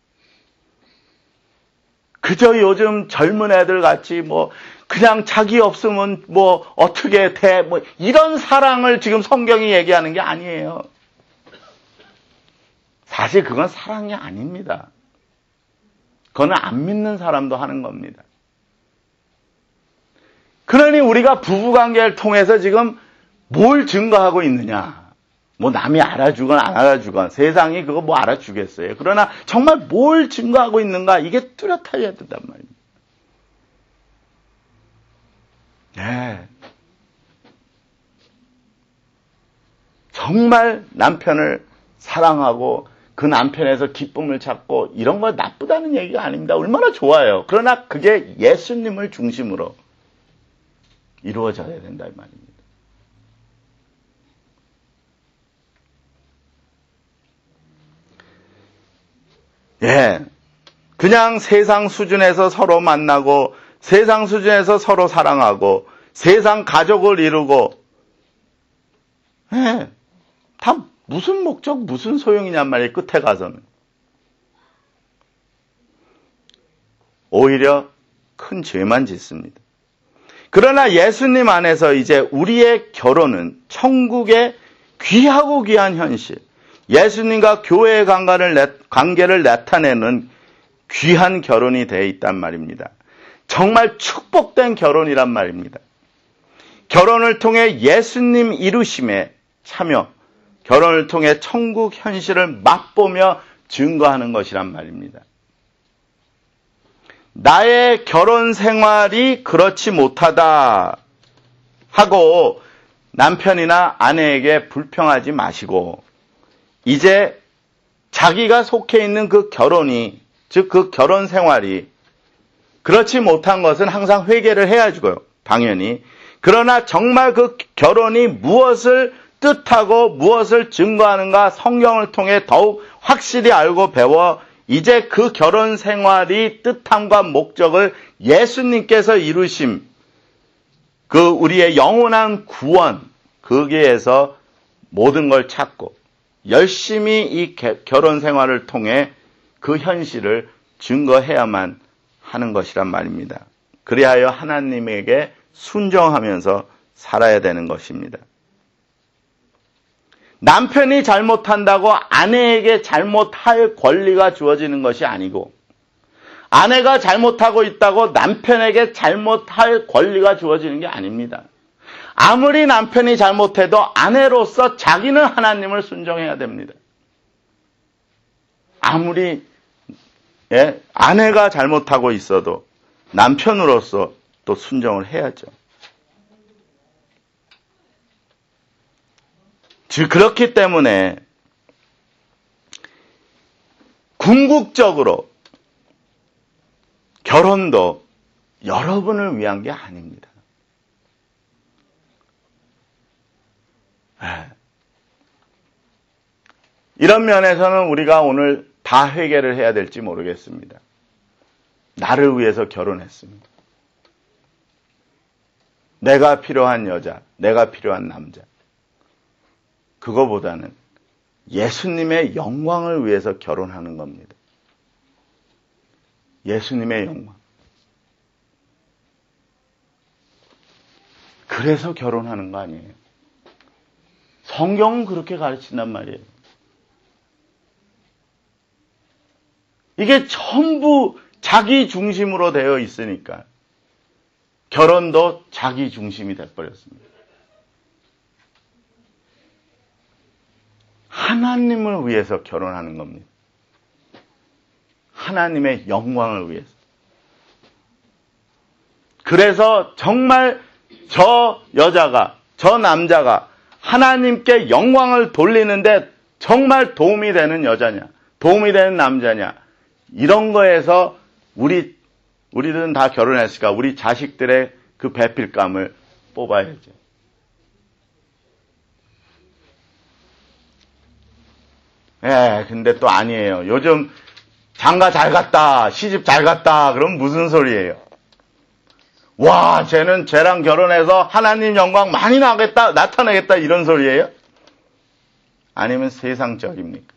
그저 요즘 젊은 애들 같이 그냥 자기 없으면 어떻게 돼 이런 사랑을 지금 성경이 얘기하는 게 아니에요. 사실 그건 사랑이 아닙니다. 그건 안 믿는 사람도 하는 겁니다. 그러니 우리가 부부관계를 통해서 지금 뭘 증거하고 있느냐? 뭐 남이 알아주건 안 알아주건 세상이 그거 뭐 알아주겠어요. 그러나 정말 뭘 증거하고 있는가? 이게 뚜렷해야 된단 말입니다. 네. 정말 남편을 사랑하고 그 남편에서 기쁨을 찾고 이런 거 나쁘다는 얘기가 아닙니다. 얼마나 좋아요. 그러나 그게 예수님을 중심으로 이루어져야 된다 이 말입니다. 예, 그냥 세상 수준에서 서로 만나고 세상 수준에서 서로 사랑하고 세상 가족을 이루고 예, 다 무슨 목적, 무슨 소용이냔 말이에요. 끝에 가서는. 오히려 큰 죄만 짓습니다. 그러나 예수님 안에서 이제 우리의 결혼은 천국의 귀하고 귀한 현실, 예수님과 교회의 관계를 나타내는 귀한 결혼이 되어 있단 말입니다. 정말 축복된 결혼이란 말입니다. 결혼을 통해 예수님 이루심에 참여, 결혼을 통해 천국 현실을 맛보며 증거하는 것이란 말입니다. 나의 결혼 생활이 그렇지 못하다 하고 남편이나 아내에게 불평하지 마시고 이제 자기가 속해 있는 그 결혼이, 즉 그 결혼 생활이 그렇지 못한 것은 항상 회개를 해야지고요. 당연히. 그러나 정말 그 결혼이 무엇을 뜻하고 무엇을 증거하는가 성경을 통해 더욱 확실히 알고 배워 이제 그 결혼 생활이 뜻함과 목적을 예수님께서 이루심, 그 우리의 영원한 구원, 거기에서 모든 걸 찾고 열심히 이 결혼 생활을 통해 그 현실을 증거해야만 하는 것이란 말입니다. 그리하여 하나님에게 순종하면서 살아야 되는 것입니다. 남편이 잘못한다고 아내에게 잘못할 권리가 주어지는 것이 아니고 아내가 잘못하고 있다고 남편에게 잘못할 권리가 주어지는 게 아닙니다. 아무리 남편이 잘못해도 아내로서 자기는 하나님을 순종해야 됩니다. 아무리 아내가 잘못하고 있어도 남편으로서 또 순종을 해야죠. 즉 그렇기 때문에 궁극적으로 결혼도 여러분을 위한 게 아닙니다. 이런 면에서는 우리가 오늘 다 회개를 해야 될지 모르겠습니다. 나를 위해서 결혼했습니다. 내가 필요한 여자, 내가 필요한 남자. 그거보다는 예수님의 영광을 위해서 결혼하는 겁니다. 예수님의 영광. 그래서 결혼하는 거 아니에요. 성경은 그렇게 가르친단 말이에요. 이게 전부 자기 중심으로 되어 있으니까 결혼도 자기 중심이 돼버렸습니다. 하나님을 위해서 결혼하는 겁니다. 하나님의 영광을 위해서. 그래서 정말 저 여자가, 저 남자가 하나님께 영광을 돌리는데 정말 도움이 되는 여자냐, 도움이 되는 남자냐, 이런 거에서 우리들은 다 결혼했으니까 우리 자식들의 그 배필감을 뽑아야죠. 근데 또 아니에요. 요즘 장가 잘 갔다, 시집 잘 갔다, 그럼 무슨 소리예요? 와, 쟤는 쟤랑 결혼해서 하나님 영광 많이 나타내겠다, 이런 소리예요? 아니면 세상적입니까?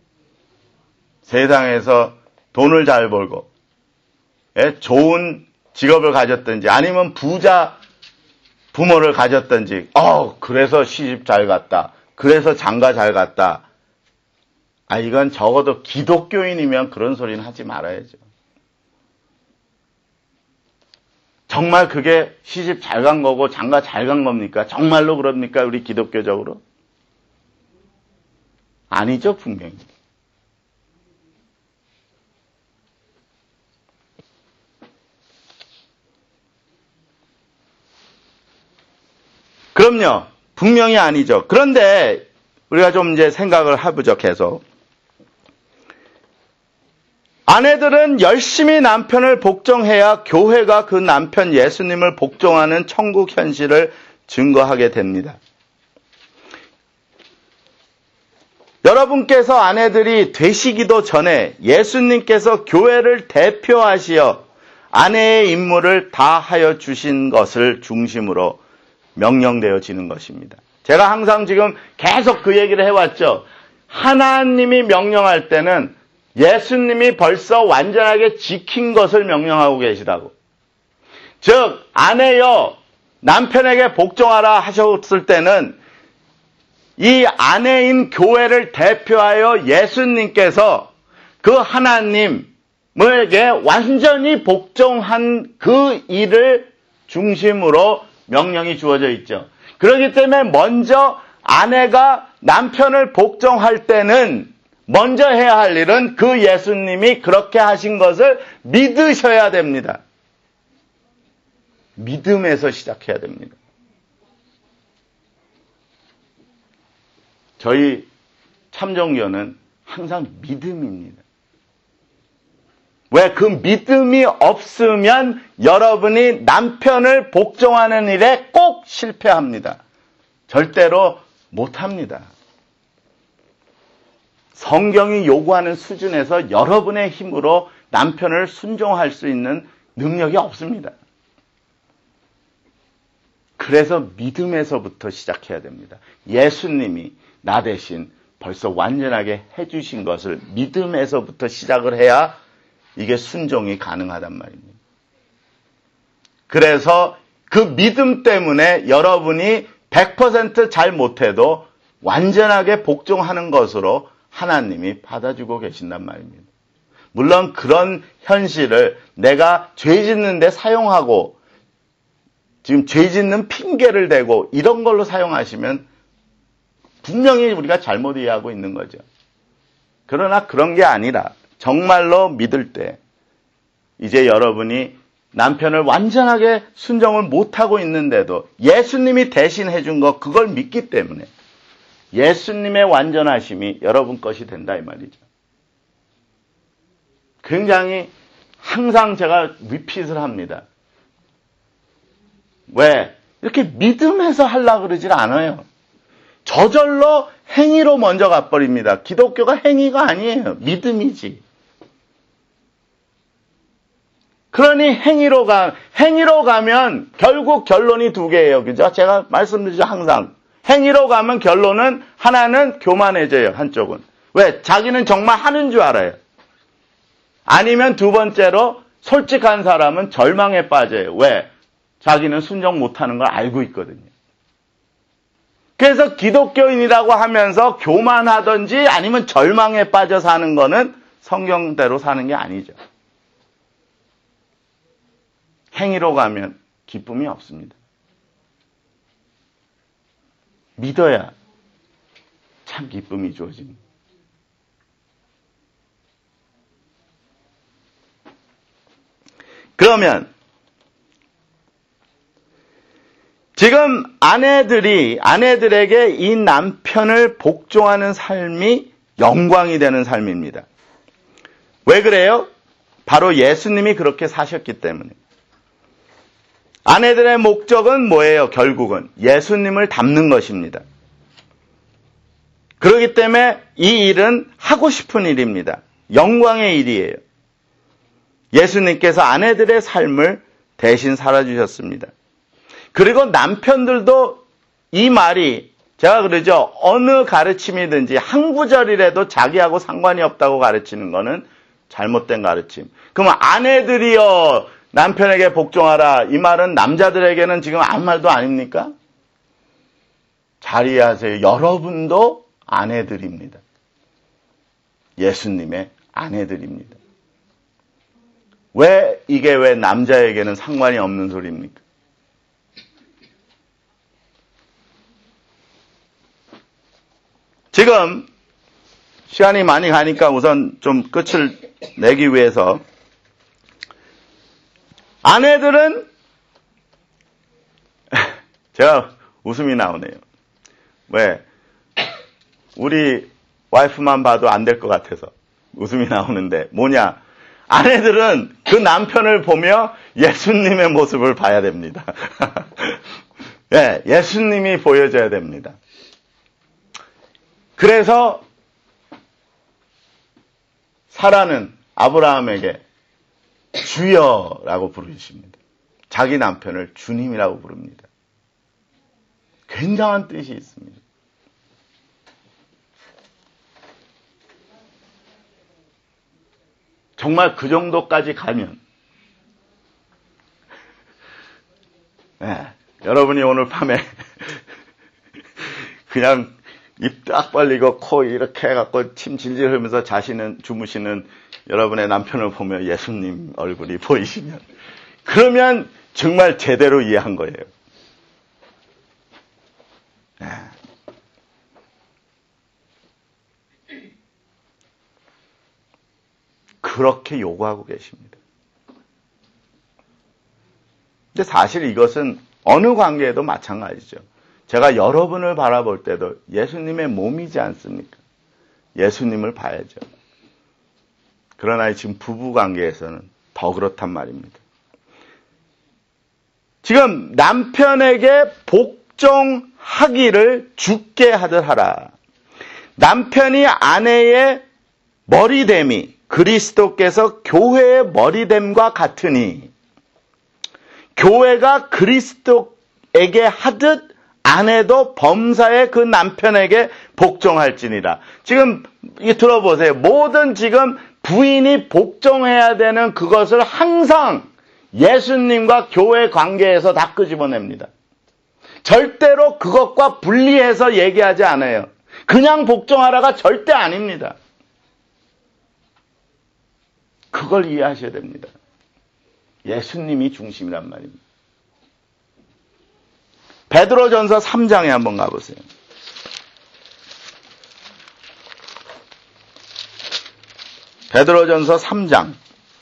세상에서 돈을 잘 벌고, 좋은 직업을 가졌든지, 아니면 부자 부모를 가졌든지, 그래서 시집 잘 갔다, 그래서 장가 잘 갔다. 이건 적어도 기독교인이면 그런 소리는 하지 말아야죠. 정말 그게 시집 잘 간 거고 장가 잘 간 겁니까? 정말로 그럽니까? 우리 기독교적으로? 아니죠, 분명히. 그럼요. 분명히 아니죠. 그런데 우리가 좀 이제 생각을 해보죠, 계속. 아내들은 열심히 남편을 복종해야 교회가 그 남편 예수님을 복종하는 천국 현실을 증거하게 됩니다. 여러분께서 아내들이 되시기도 전에 예수님께서 교회를 대표하시어 아내의 임무를 다하여 주신 것을 중심으로 명령되어지는 것입니다. 제가 항상 지금 계속 그 얘기를 해왔죠. 하나님이 명령할 때는 예수님이 벌써 완전하게 지킨 것을 명령하고 계시다고. 즉 아내여 남편에게 복종하라 하셨을 때는 이 아내인 교회를 대표하여 예수님께서 그 하나님에게 완전히 복종한 그 일을 중심으로 명령이 주어져 있죠. 그렇기 때문에 먼저 아내가 남편을 복종할 때는 먼저 해야 할 일은 그 예수님이 그렇게 하신 것을 믿으셔야 됩니다. 믿음에서 시작해야 됩니다. 저희 참종교는 항상 믿음입니다. 왜? 그 믿음이 없으면 여러분이 남편을 복종하는 일에 꼭 실패합니다. 절대로 못합니다. 성경이 요구하는 수준에서 여러분의 힘으로 남편을 순종할 수 있는 능력이 없습니다. 그래서 믿음에서부터 시작해야 됩니다. 예수님이 나 대신 벌써 완전하게 해주신 것을 믿음에서부터 시작을 해야 이게 순종이 가능하단 말입니다. 그래서 그 믿음 때문에 여러분이 100% 잘 못해도 완전하게 복종하는 것으로 하나님이 받아주고 계신단 말입니다. 물론 그런 현실을 내가 죄 짓는 데 사용하고 지금 죄 짓는 핑계를 대고 이런 걸로 사용하시면 분명히 우리가 잘못 이해하고 있는 거죠. 그러나 그런 게 아니라 정말로 믿을 때 이제 여러분이 남편을 완전하게 순종을 못하고 있는데도 예수님이 대신 해준 거 그걸 믿기 때문에 예수님의 완전하심이 여러분 것이 된다 이 말이죠. 굉장히 항상 제가 리핏을 합니다. 왜? 이렇게 믿음에서 하려고 그러질 않아요. 저절로 행위로 먼저 가버립니다. 기독교가 행위가 아니에요. 믿음이지. 그러니 행위로 가면 결국 결론이 두 개예요. 그죠? 제가 말씀드리죠, 항상. 행위로 가면 결론은 하나는 교만해져요, 한쪽은. 왜? 자기는 정말 하는 줄 알아요. 아니면 두 번째로 솔직한 사람은 절망에 빠져요. 왜? 자기는 순종 못하는 걸 알고 있거든요. 그래서 기독교인이라고 하면서 교만하든지 아니면 절망에 빠져 사는 거는 성경대로 사는 게 아니죠. 행위로 가면 기쁨이 없습니다. 믿어야 참 기쁨이 주어집니다. 그러면 지금 아내들에게 이 남편을 복종하는 삶이 영광이 되는 삶입니다. 왜 그래요? 바로 예수님이 그렇게 사셨기 때문에. 아내들의 목적은 뭐예요? 결국은 예수님을 닮는 것입니다. 그렇기 때문에 이 일은 하고 싶은 일입니다. 영광의 일이에요. 예수님께서 아내들의 삶을 대신 살아주셨습니다. 그리고 남편들도 이 말이 제가 그러죠. 어느 가르침이든지 한 구절이라도 자기하고 상관이 없다고 가르치는 거는 잘못된 가르침. 그러면 아내들이여 남편에게 복종하라. 이 말은 남자들에게는 지금 아무 말도 아닙니까? 잘 이해하세요. 여러분도 아내들입니다. 예수님의 아내들입니다. 이게 왜 남자에게는 상관이 없는 소리입니까? 지금 시간이 많이 가니까 우선 좀 끝을 내기 위해서 아내들은 제가 웃음이 나오네요. 왜? 우리 와이프만 봐도 안 될 것 같아서 웃음이 나오는데 뭐냐? 아내들은 그 남편을 보며 예수님의 모습을 봐야 됩니다. 네, 예수님이 보여줘야 됩니다. 그래서 사라는 아브라함에게 주여라고 부르십니다. 자기 남편을 주님이라고 부릅니다. 굉장한 뜻이 있습니다. 정말 그 정도까지 가면 네, 여러분이 오늘 밤에 그냥 입 딱 벌리고 코 이렇게 해갖고 침 질질 흘리면서 주무시는 여러분의 남편을 보며 예수님 얼굴이 보이시면 그러면 정말 제대로 이해한 거예요. 네. 그렇게 요구하고 계십니다. 근데 사실 이것은 어느 관계에도 마찬가지죠. 제가 여러분을 바라볼 때도 예수님의 몸이지 않습니까? 예수님을 봐야죠. 그러나 지금 부부 관계에서는 더 그렇단 말입니다. 지금 남편에게 복종하기를 주께 하듯 하라. 남편이 아내의 머리됨이 그리스도께서 교회의 머리됨과 같으니 교회가 그리스도에게 하듯 아내도 범사의 그 남편에게 복종할지니라. 지금 들어보세요. 모든 지금 부인이 복종해야 되는 그것을 항상 예수님과 교회 관계에서 다 끄집어냅니다. 절대로 그것과 분리해서 얘기하지 않아요. 그냥 복종하라가 절대 아닙니다. 그걸 이해하셔야 됩니다. 예수님이 중심이란 말입니다. 베드로전서 3장에 한번 가보세요. 베드로전서 3장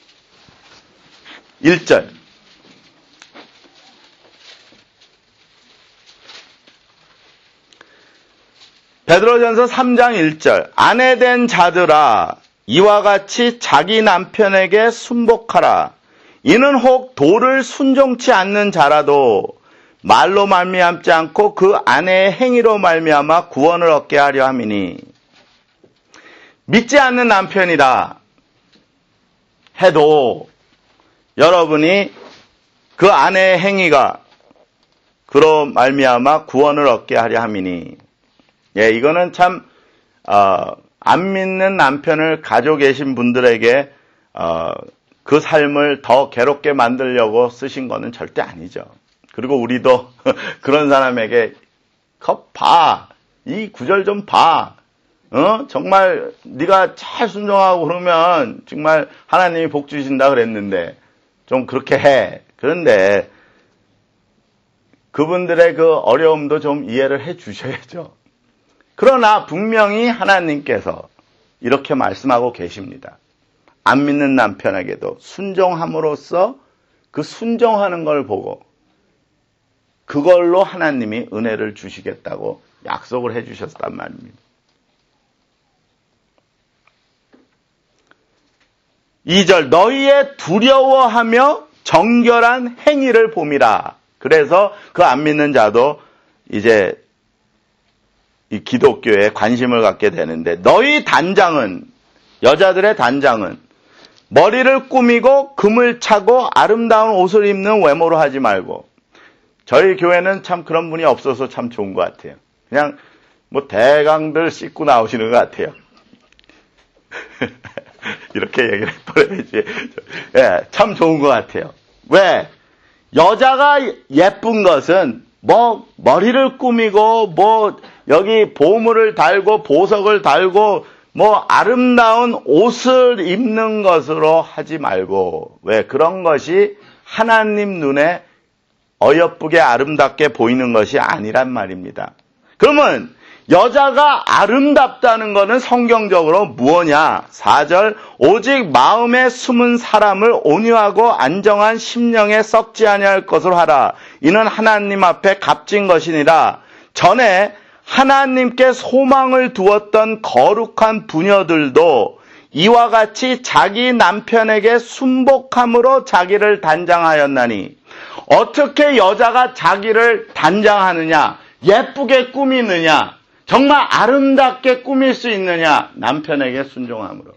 1절. 베드로전서 3장 1절. 아내된 자들아 이와 같이 자기 남편에게 순복하라. 이는 혹 도를 순종치 않는 자라도 말로 말미암지 않고 그 아내의 행위로 말미암아 구원을 얻게 하려 함이니 믿지 않는 남편이라 해도 여러분이 그 아내의 행위가 그로 말미암아 구원을 얻게 하려 함이니 예, 이거는 참 안 믿는 남편을 가지고 계신 분들에게 그 삶을 더 괴롭게 만들려고 쓰신 거는 절대 아니죠. 그리고 우리도 그런 사람에게 봐. 이 구절 좀 봐. 정말 네가 잘 순종하고 그러면 정말 하나님이 복 주신다 그랬는데 좀 그렇게 해. 그런데 그분들의 그 어려움도 좀 이해를 해 주셔야죠. 그러나 분명히 하나님께서 이렇게 말씀하고 계십니다. 안 믿는 남편에게도 순종함으로써 그 순종하는 걸 보고 그걸로 하나님이 은혜를 주시겠다고 약속을 해 주셨단 말입니다. 2절 너희의 두려워하며 정결한 행위를 봄이라. 그래서 그 안 믿는 자도 이제 이 기독교에 관심을 갖게 되는데 너희 단장은 여자들의 단장은 머리를 꾸미고 금을 차고 아름다운 옷을 입는 외모로 하지 말고 저희 교회는 참 그런 분이 없어서 참 좋은 것 같아요. 그냥 뭐 대강들 씻고 나오시는 것 같아요. 이렇게 얘기를 해버려야지. 예, 참 좋은 것 같아요. 왜? 여자가 예쁜 것은 뭐 머리를 꾸미고 뭐 여기 보물을 달고 보석을 달고 뭐 아름다운 옷을 입는 것으로 하지 말고, 왜 그런 것이 하나님 눈에 어여쁘게 아름답게 보이는 것이 아니란 말입니다. 그러면 여자가 아름답다는 것은 성경적으로 무엇이냐? 4절, 오직 마음에 숨은 사람을 온유하고 안정한 심령에 썩지 아니할 것으로 하라. 이는 하나님 앞에 값진 것이니라. 전에 하나님께 소망을 두었던 거룩한 부녀들도 이와 같이 자기 남편에게 순복함으로 자기를 단장하였나니, 어떻게 여자가 자기를 단장하느냐? 예쁘게 꾸미느냐? 정말 아름답게 꾸밀 수 있느냐? 남편에게 순종함으로.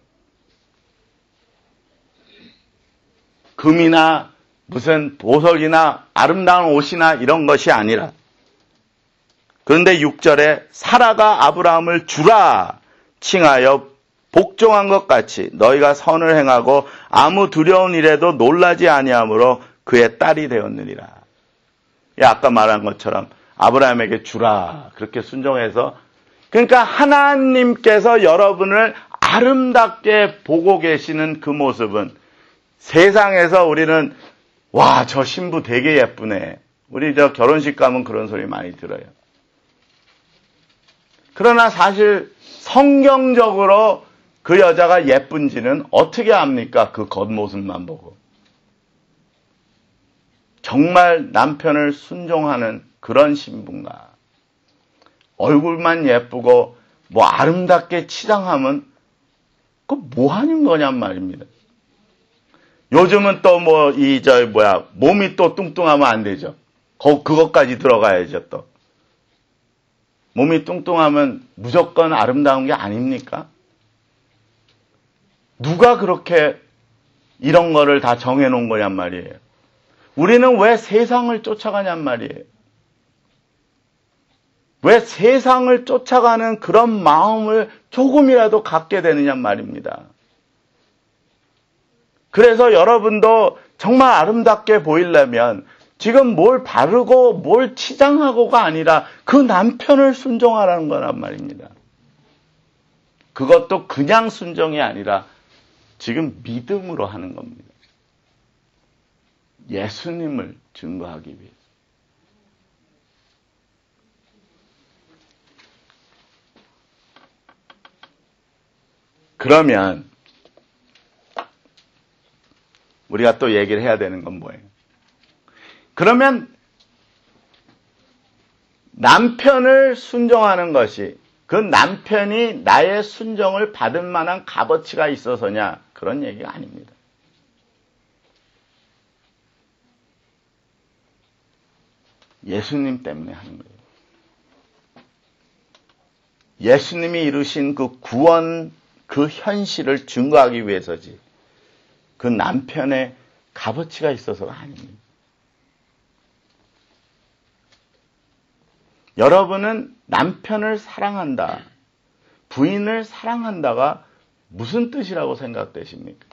금이나 무슨 보석이나 아름다운 옷이나 이런 것이 아니라. 그런데 6절에 사라가 아브라함을 주라 칭하여 복종한 것 같이 너희가 선을 행하고 아무 두려운 일에도 놀라지 아니하므로 그의 딸이 되었느니라. 아까 말한 것처럼 아브라함에게 주라 그렇게 순종해서, 그러니까 하나님께서 여러분을 아름답게 보고 계시는 그 모습은 세상에서 우리는 와, 저 신부 되게 예쁘네. 우리 저 결혼식 가면 그런 소리 많이 들어요. 그러나 사실 성경적으로 그 여자가 예쁜지는 어떻게 압니까? 그 겉모습만 보고. 정말 남편을 순종하는 그런 신부인가? 얼굴만 예쁘고 뭐 아름답게 치장하면 그 뭐 하는 거냔 말입니다. 요즘은 또 뭐 몸이 또 뚱뚱하면 안 되죠. 그것까지 들어가야죠 또. 몸이 뚱뚱하면 무조건 아름다운 게 아닙니까? 누가 그렇게 이런 거를 다 정해놓은 거냔 말이에요. 우리는 왜 세상을 쫓아가냔 말이에요. 왜 세상을 쫓아가는 그런 마음을 조금이라도 갖게 되느냐 말입니다. 그래서 여러분도 정말 아름답게 보이려면 지금 뭘 바르고 뭘 치장하고가 아니라 그 남편을 순종하라는 거란 말입니다. 그것도 그냥 순종이 아니라 지금 믿음으로 하는 겁니다. 예수님을 증거하기 위해서. 그러면 우리가 또 얘기를 해야 되는 건 뭐예요? 그러면 남편을 순종하는 것이 그 남편이 나의 순종을 받을 만한 값어치가 있어서냐? 그런 얘기가 아닙니다. 예수님 때문에 하는 거예요. 예수님이 이루신 그 구원, 그 현실을 증거하기 위해서지. 그 남편의 값어치가 있어서가 아닙니다. 여러분은 남편을 사랑한다, 부인을 사랑한다가 무슨 뜻이라고 생각되십니까?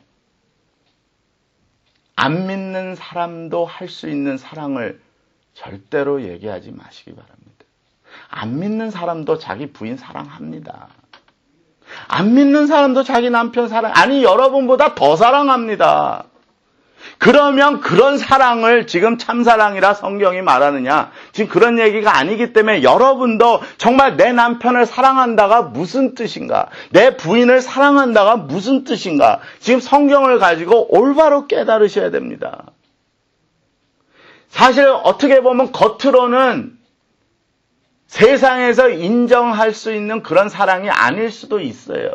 안 믿는 사람도 할 수 있는 사랑을 절대로 얘기하지 마시기 바랍니다. 안 믿는 사람도 자기 부인 사랑합니다. 안 믿는 사람도 자기 남편 아니 여러분보다 더 사랑합니다. 그러면 그런 사랑을 지금 참사랑이라 성경이 말하느냐? 지금 그런 얘기가 아니기 때문에 여러분도 정말 내 남편을 사랑한다가 무슨 뜻인가? 내 부인을 사랑한다가 무슨 뜻인가? 지금 성경을 가지고 올바로 깨달으셔야 됩니다. 사실 어떻게 보면 겉으로는 세상에서 인정할 수 있는 그런 사랑이 아닐 수도 있어요.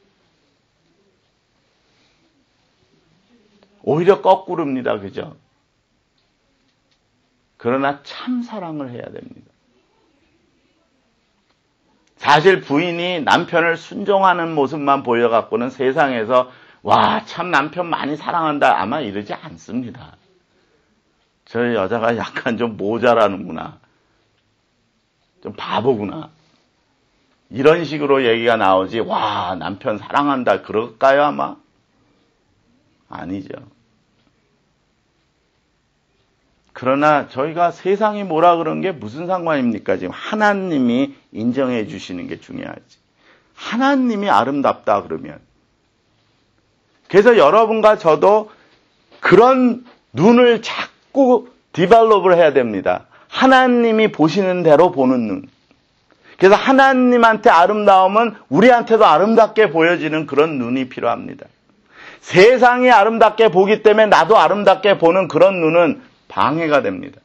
오히려 거꾸로입니다. 그죠? 그러나 참 사랑을 해야 됩니다. 사실 부인이 남편을 순종하는 모습만 보여갖고는 세상에서 와, 참 남편 많이 사랑한다 아마 이러지 않습니다. 저 여자가 약간 좀 모자라는구나. 좀 바보구나. 이런 식으로 얘기가 나오지, 와, 남편 사랑한다 그럴까요 아마? 아니죠. 그러나 저희가 세상이 뭐라 그런 게 무슨 상관입니까? 지금 하나님이 인정해 주시는 게 중요하지. 하나님이 아름답다 그러면. 그래서 여러분과 저도 그런 눈을 자꾸 디벨롭을 해야 됩니다. 하나님이 보시는 대로 보는 눈. 그래서 하나님한테 아름다움은 우리한테도 아름답게 보여지는 그런 눈이 필요합니다. 세상이 아름답게 보기 때문에 나도 아름답게 보는 그런 눈은 방해가 됩니다.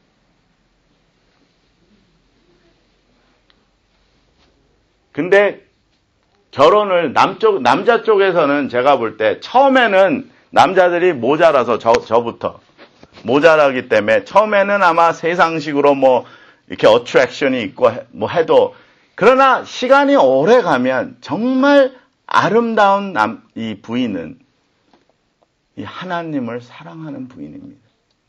근데 결혼을 남자 쪽에서는 제가 볼 때 처음에는 남자들이 모자라서 저부터 모자라기 때문에 처음에는 아마 세상식으로 뭐 이렇게 어트랙션이 있고 뭐 해도 그러나 시간이 오래 가면 정말 아름다운 이 부인은 이 하나님을 사랑하는 부인입니다.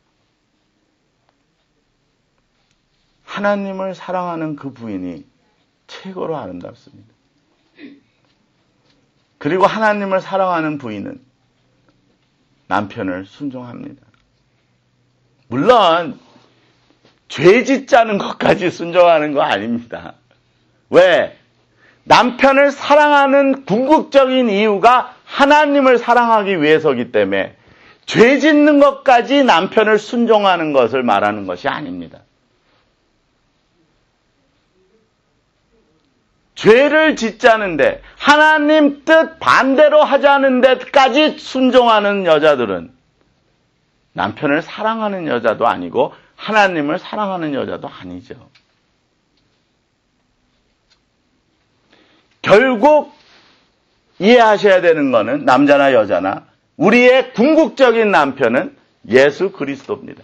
하나님을 사랑하는 그 부인이 최고로 아름답습니다. 그리고 하나님을 사랑하는 부인은 남편을 순종합니다. 물론 죄 짓자는 것까지 순종하는 거 아닙니다. 왜? 남편을 사랑하는 궁극적인 이유가 하나님을 사랑하기 위해서이기 때문에 죄 짓는 것까지 남편을 순종하는 것을 말하는 것이 아닙니다. 죄를 짓자는데 하나님 뜻 반대로 하자는 데까지 순종하는 여자들은 남편을 사랑하는 여자도 아니고 하나님을 사랑하는 여자도 아니죠. 결국 이해하셔야 되는 것은 남자나 여자나 우리의 궁극적인 남편은 예수 그리스도입니다.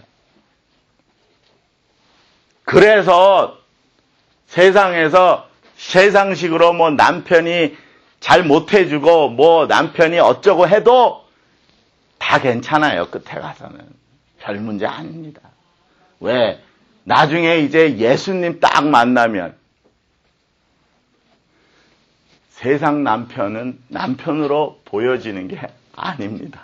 그래서 세상에서 세상식으로 뭐 남편이 잘 못해주고 뭐 남편이 어쩌고 해도 다 괜찮아요. 끝에 가서는. 별 문제 아닙니다. 왜? 나중에 이제 예수님 딱 만나면 세상 남편은 남편으로 보여지는 게 아닙니다.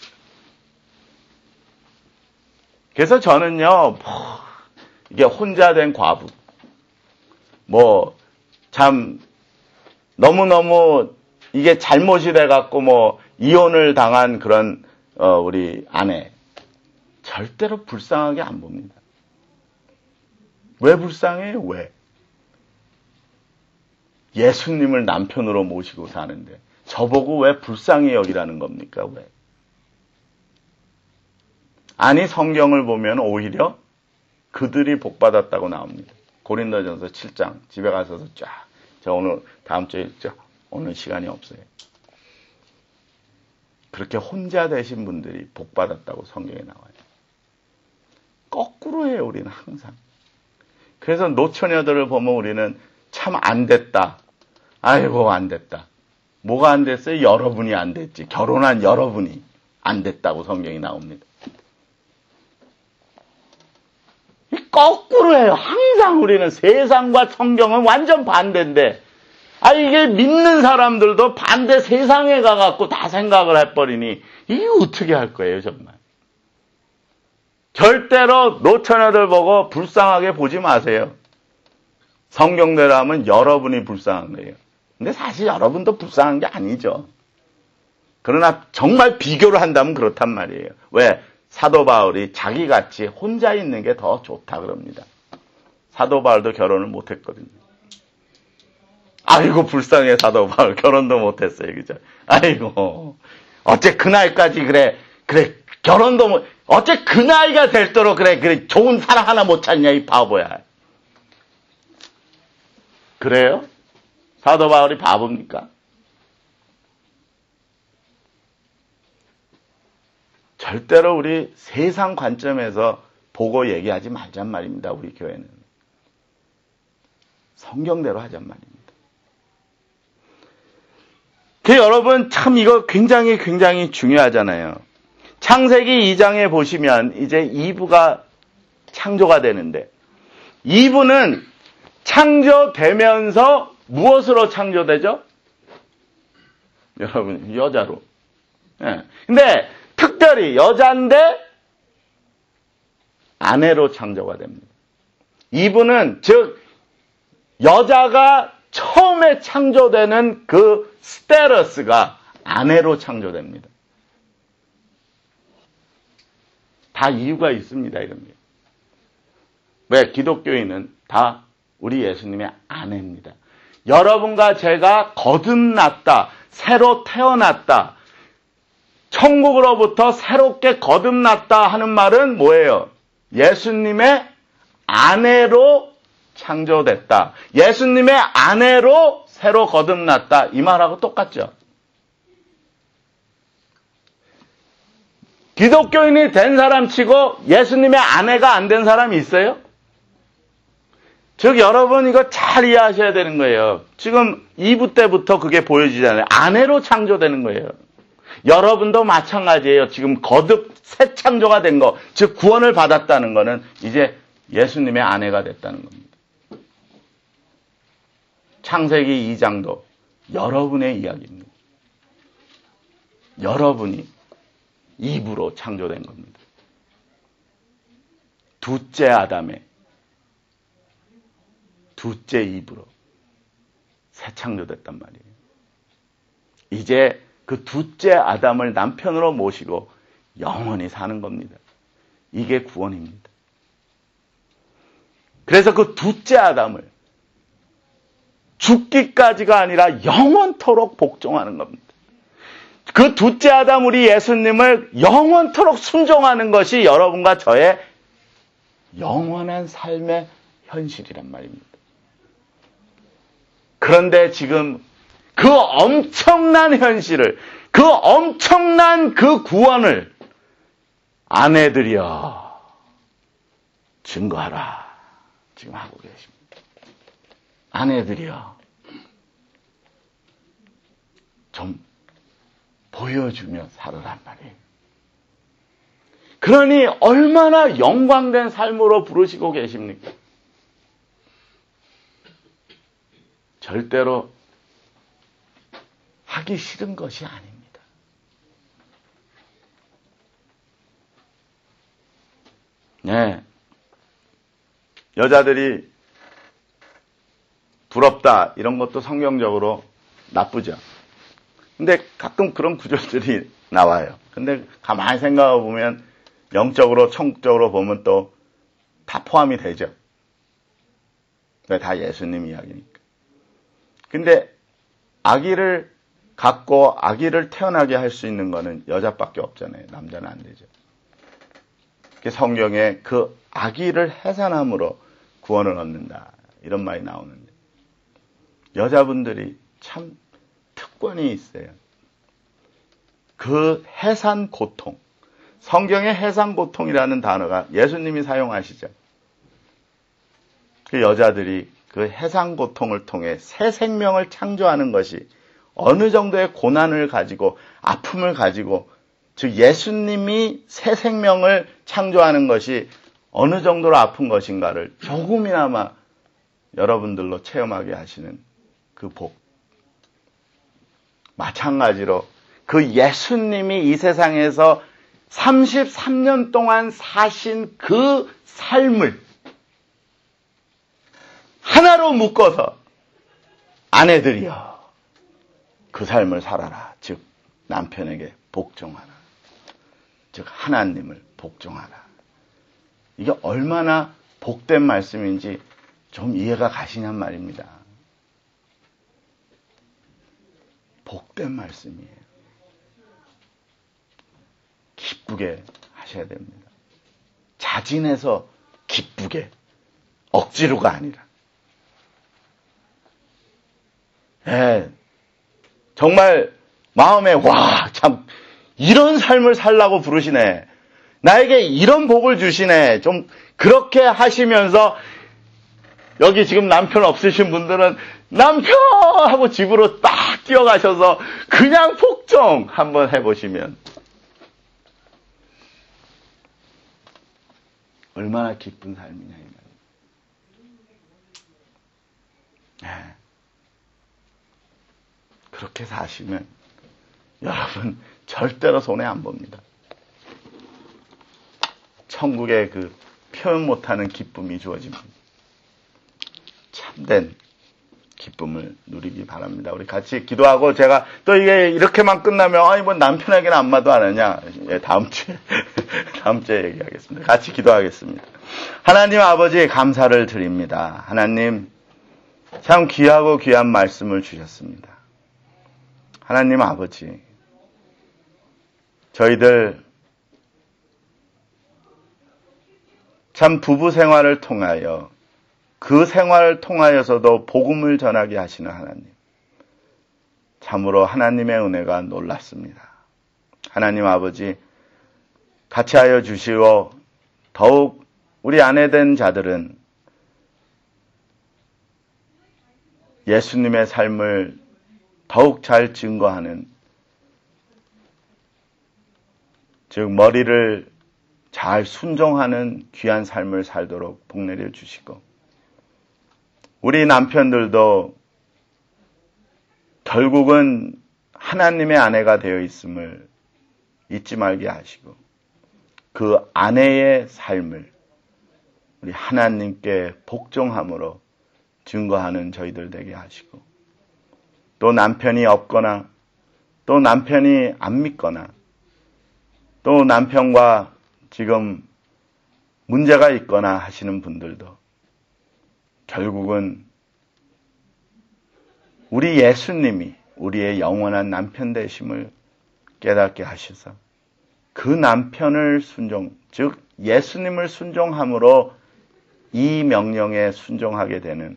그래서 저는요, 이게 혼자 된 과부, 참 너무너무 이게 잘못이 돼갖고 이혼을 당한 그런 우리 아내 절대로 불쌍하게 안 봅니다. 왜 불쌍해요? 왜? 예수님을 남편으로 모시고 사는데 저보고 왜 불쌍히 여기라는 겁니까? 왜? 아니 성경을 보면 오히려 그들이 복받았다고 나옵니다. 고린도전서 7장 집에 가셔서 쫙. 저 오늘 다음 주에 읽죠. 오늘 시간이 없어요. 그렇게 혼자 되신 분들이 복받았다고 성경에 나와요. 거꾸로 해요. 우리는 항상. 그래서 노처녀들을 보면 우리는 참 안 됐다. 아이고 안 됐다. 뭐가 안 됐어요? 여러분이 안 됐지. 결혼한 여러분이 안 됐다고 성경이 나옵니다. 거꾸로 해요. 항상 우리는 세상과 성경은 완전 반대인데 이게 믿는 사람들도 반대 세상에 가갖고 다 생각을 해버리니 이게 어떻게 할 거예요 정말. 절대로 노처녀들 보고 불쌍하게 보지 마세요. 성경대로 하면 여러분이 불쌍한 거예요. 근데 사실 여러분도 불쌍한 게 아니죠. 그러나 정말 비교를 한다면 그렇단 말이에요. 왜? 사도 바울이 자기같이 혼자 있는 게 더 좋다 그럽니다. 사도 바울도 결혼을 못했거든요. 아이고 불쌍해 사도 바울 결혼도 못했어요. 그죠? 아이고 어째 그 나이까지 그래 결혼도 못 어째 그 나이가 될도록 그래 좋은 사랑 하나 못 찾냐 이 바보야. 그래요? 사도 바울이 바보입니까? 절대로 우리 세상 관점에서 보고 얘기하지 말잔 말입니다. 우리 교회는. 성경대로 하잔 말입니다. 여러분 참 이거 굉장히 중요하잖아요. 창세기 2장에 보시면 이제 이브가 창조가 되는데 이브는 창조되면서 무엇으로 창조되죠? 여러분 여자로. 네. 근데 특별히 여자인데 아내로 창조가 됩니다. 이브는 즉 여자가 처음에 창조되는 그 스테러스가 아내로 창조됩니다. 다 이유가 있습니다, 이런 게. 왜? 기독교인은 다 우리 예수님의 아내입니다. 여러분과 제가 거듭났다, 새로 태어났다, 천국으로부터 새롭게 거듭났다 하는 말은 뭐예요? 예수님의 아내로 창조됐다. 예수님의 아내로 새로 거듭났다. 이 말하고 똑같죠. 기독교인이 된 사람 치고 예수님의 아내가 안 된 사람이 있어요? 즉 여러분 이거 잘 이해하셔야 되는 거예요. 지금 2부 때부터 그게 보여지잖아요. 아내로 창조되는 거예요. 여러분도 마찬가지예요. 지금 거듭 새 창조가 된 거, 즉 구원을 받았다는 거는 이제 예수님의 아내가 됐다는 겁니다. 창세기 2장도 여러분의 이야기입니다. 여러분이 입으로 창조된 겁니다. 둘째 아담의 둘째 입으로 새 창조됐단 말이에요. 이제 그 둘째 아담을 남편으로 모시고 영원히 사는 겁니다. 이게 구원입니다. 그래서 그 둘째 아담을 죽기까지가 아니라 영원토록 복종하는 겁니다. 그 둘째 아담 우리 예수님을 영원토록 순종하는 것이 여러분과 저의 영원한 삶의 현실이란 말입니다. 그런데 지금 그 엄청난 현실을, 그 엄청난 그 구원을 아내들이여 증거하라 지금 하고 계십니다. 아내들이여 좀 보여주며 살으란 말이에요. 그러니 얼마나 영광된 삶으로 부르시고 계십니까? 절대로 하기 싫은 것이 아닙니다. 네. 여자들이 부럽다 이런 것도 성경적으로 나쁘죠. 근데 가끔 그런 구절들이 나와요. 근데 가만히 생각해 보면 영적으로 천국적으로 보면 또 다 포함이 되죠. 다 예수님 이야기니까. 근데 아기를 갖고 아기를 태어나게 할 수 있는 거는 여자밖에 없잖아요. 남자는 안 되죠. 성경에 그 아기를 해산함으로 구원을 얻는다 이런 말이 나오는데 여자분들이 참 특권이 있어요. 그 해산 고통, 성경의 해산 고통이라는 단어가 예수님이 사용하시죠. 그 여자들이 그 해산 고통을 통해 새 생명을 창조하는 것이 어느 정도의 고난을 가지고 아픔을 가지고 즉 예수님이 새 생명을 창조하는 것이 어느 정도로 아픈 것인가를 조금이나마 여러분들로 체험하게 하시는 그 복. 마찬가지로 그 예수님이 이 세상에서 33년 동안 사신 그 삶을 하나로 묶어서 아내들이여 그 삶을 살아라. 즉 남편에게 복종하라. 즉 하나님을 복종하라. 이게 얼마나 복된 말씀인지 좀 이해가 가시냔 말입니다. 복된 말씀이에요. 기쁘게 하셔야 됩니다. 자진해서 기쁘게, 억지로가 아니라. 네, 정말 마음에 와, 참 이런 삶을 살라고 부르시네. 나에게 이런 복을 주시네. 좀 그렇게 하시면서 여기 지금 남편 없으신 분들은 남편! 하고 집으로 딱 뛰어가셔서 그냥 복종 한번 해보시면 얼마나 기쁜 삶이냐 이 말이에요. 네. 그렇게 사시면 여러분 절대로 손해 안 봅니다. 천국의 그 표현 못하는 기쁨이 주어집니다. 참된 기쁨. 기쁨을 누리기 바랍니다. 우리 같이 기도하고 제가 또 이게 이렇게만 끝나면 아니 뭐 남편에게는 안마도 안 하냐? 예, 다음 주에 얘기하겠습니다. 같이 기도하겠습니다. 하나님 아버지 감사를 드립니다. 하나님 참 귀하고 귀한 말씀을 주셨습니다. 하나님 아버지 저희들 참 부부 생활을 통하여 그 생활을 통하여서도 복음을 전하게 하시는 하나님. 참으로 하나님의 은혜가 놀랍습니다. 하나님 아버지 같이 하여 주시고 더욱 우리 아내 된 자들은 예수님의 삶을 더욱 잘 증거하는 즉 머리를 잘 순종하는 귀한 삶을 살도록 복내려 주시고 우리 남편들도 결국은 하나님의 아내가 되어 있음을 잊지 말게 하시고 그 아내의 삶을 우리 하나님께 복종함으로 증거하는 저희들 되게 하시고 또 남편이 없거나 또 남편이 안 믿거나 또 남편과 지금 문제가 있거나 하시는 분들도 결국은 우리 예수님이 우리의 영원한 남편 되심을 깨닫게 하셔서 그 남편을 즉 예수님을 순종함으로 이 명령에 순종하게 되는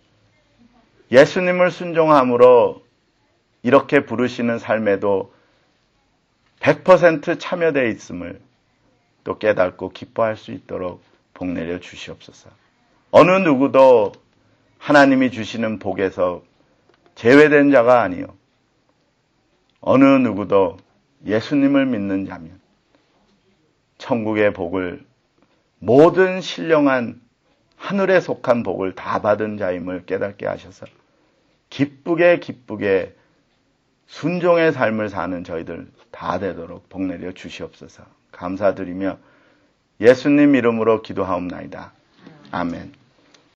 예수님을 순종함으로 이렇게 부르시는 삶에도 100% 참여되어 있음을 또 깨닫고 기뻐할 수 있도록 복내려 주시옵소서. 어느 누구도 하나님이 주시는 복에서 제외된 자가 아니요. 어느 누구도 예수님을 믿는 자면 천국의 복을 모든 신령한 하늘에 속한 복을 다 받은 자임을 깨닫게 하셔서 기쁘게 순종의 삶을 사는 저희들 다 되도록 복내려 주시옵소서. 감사드리며 예수님 이름으로 기도하옵나이다. 아멘.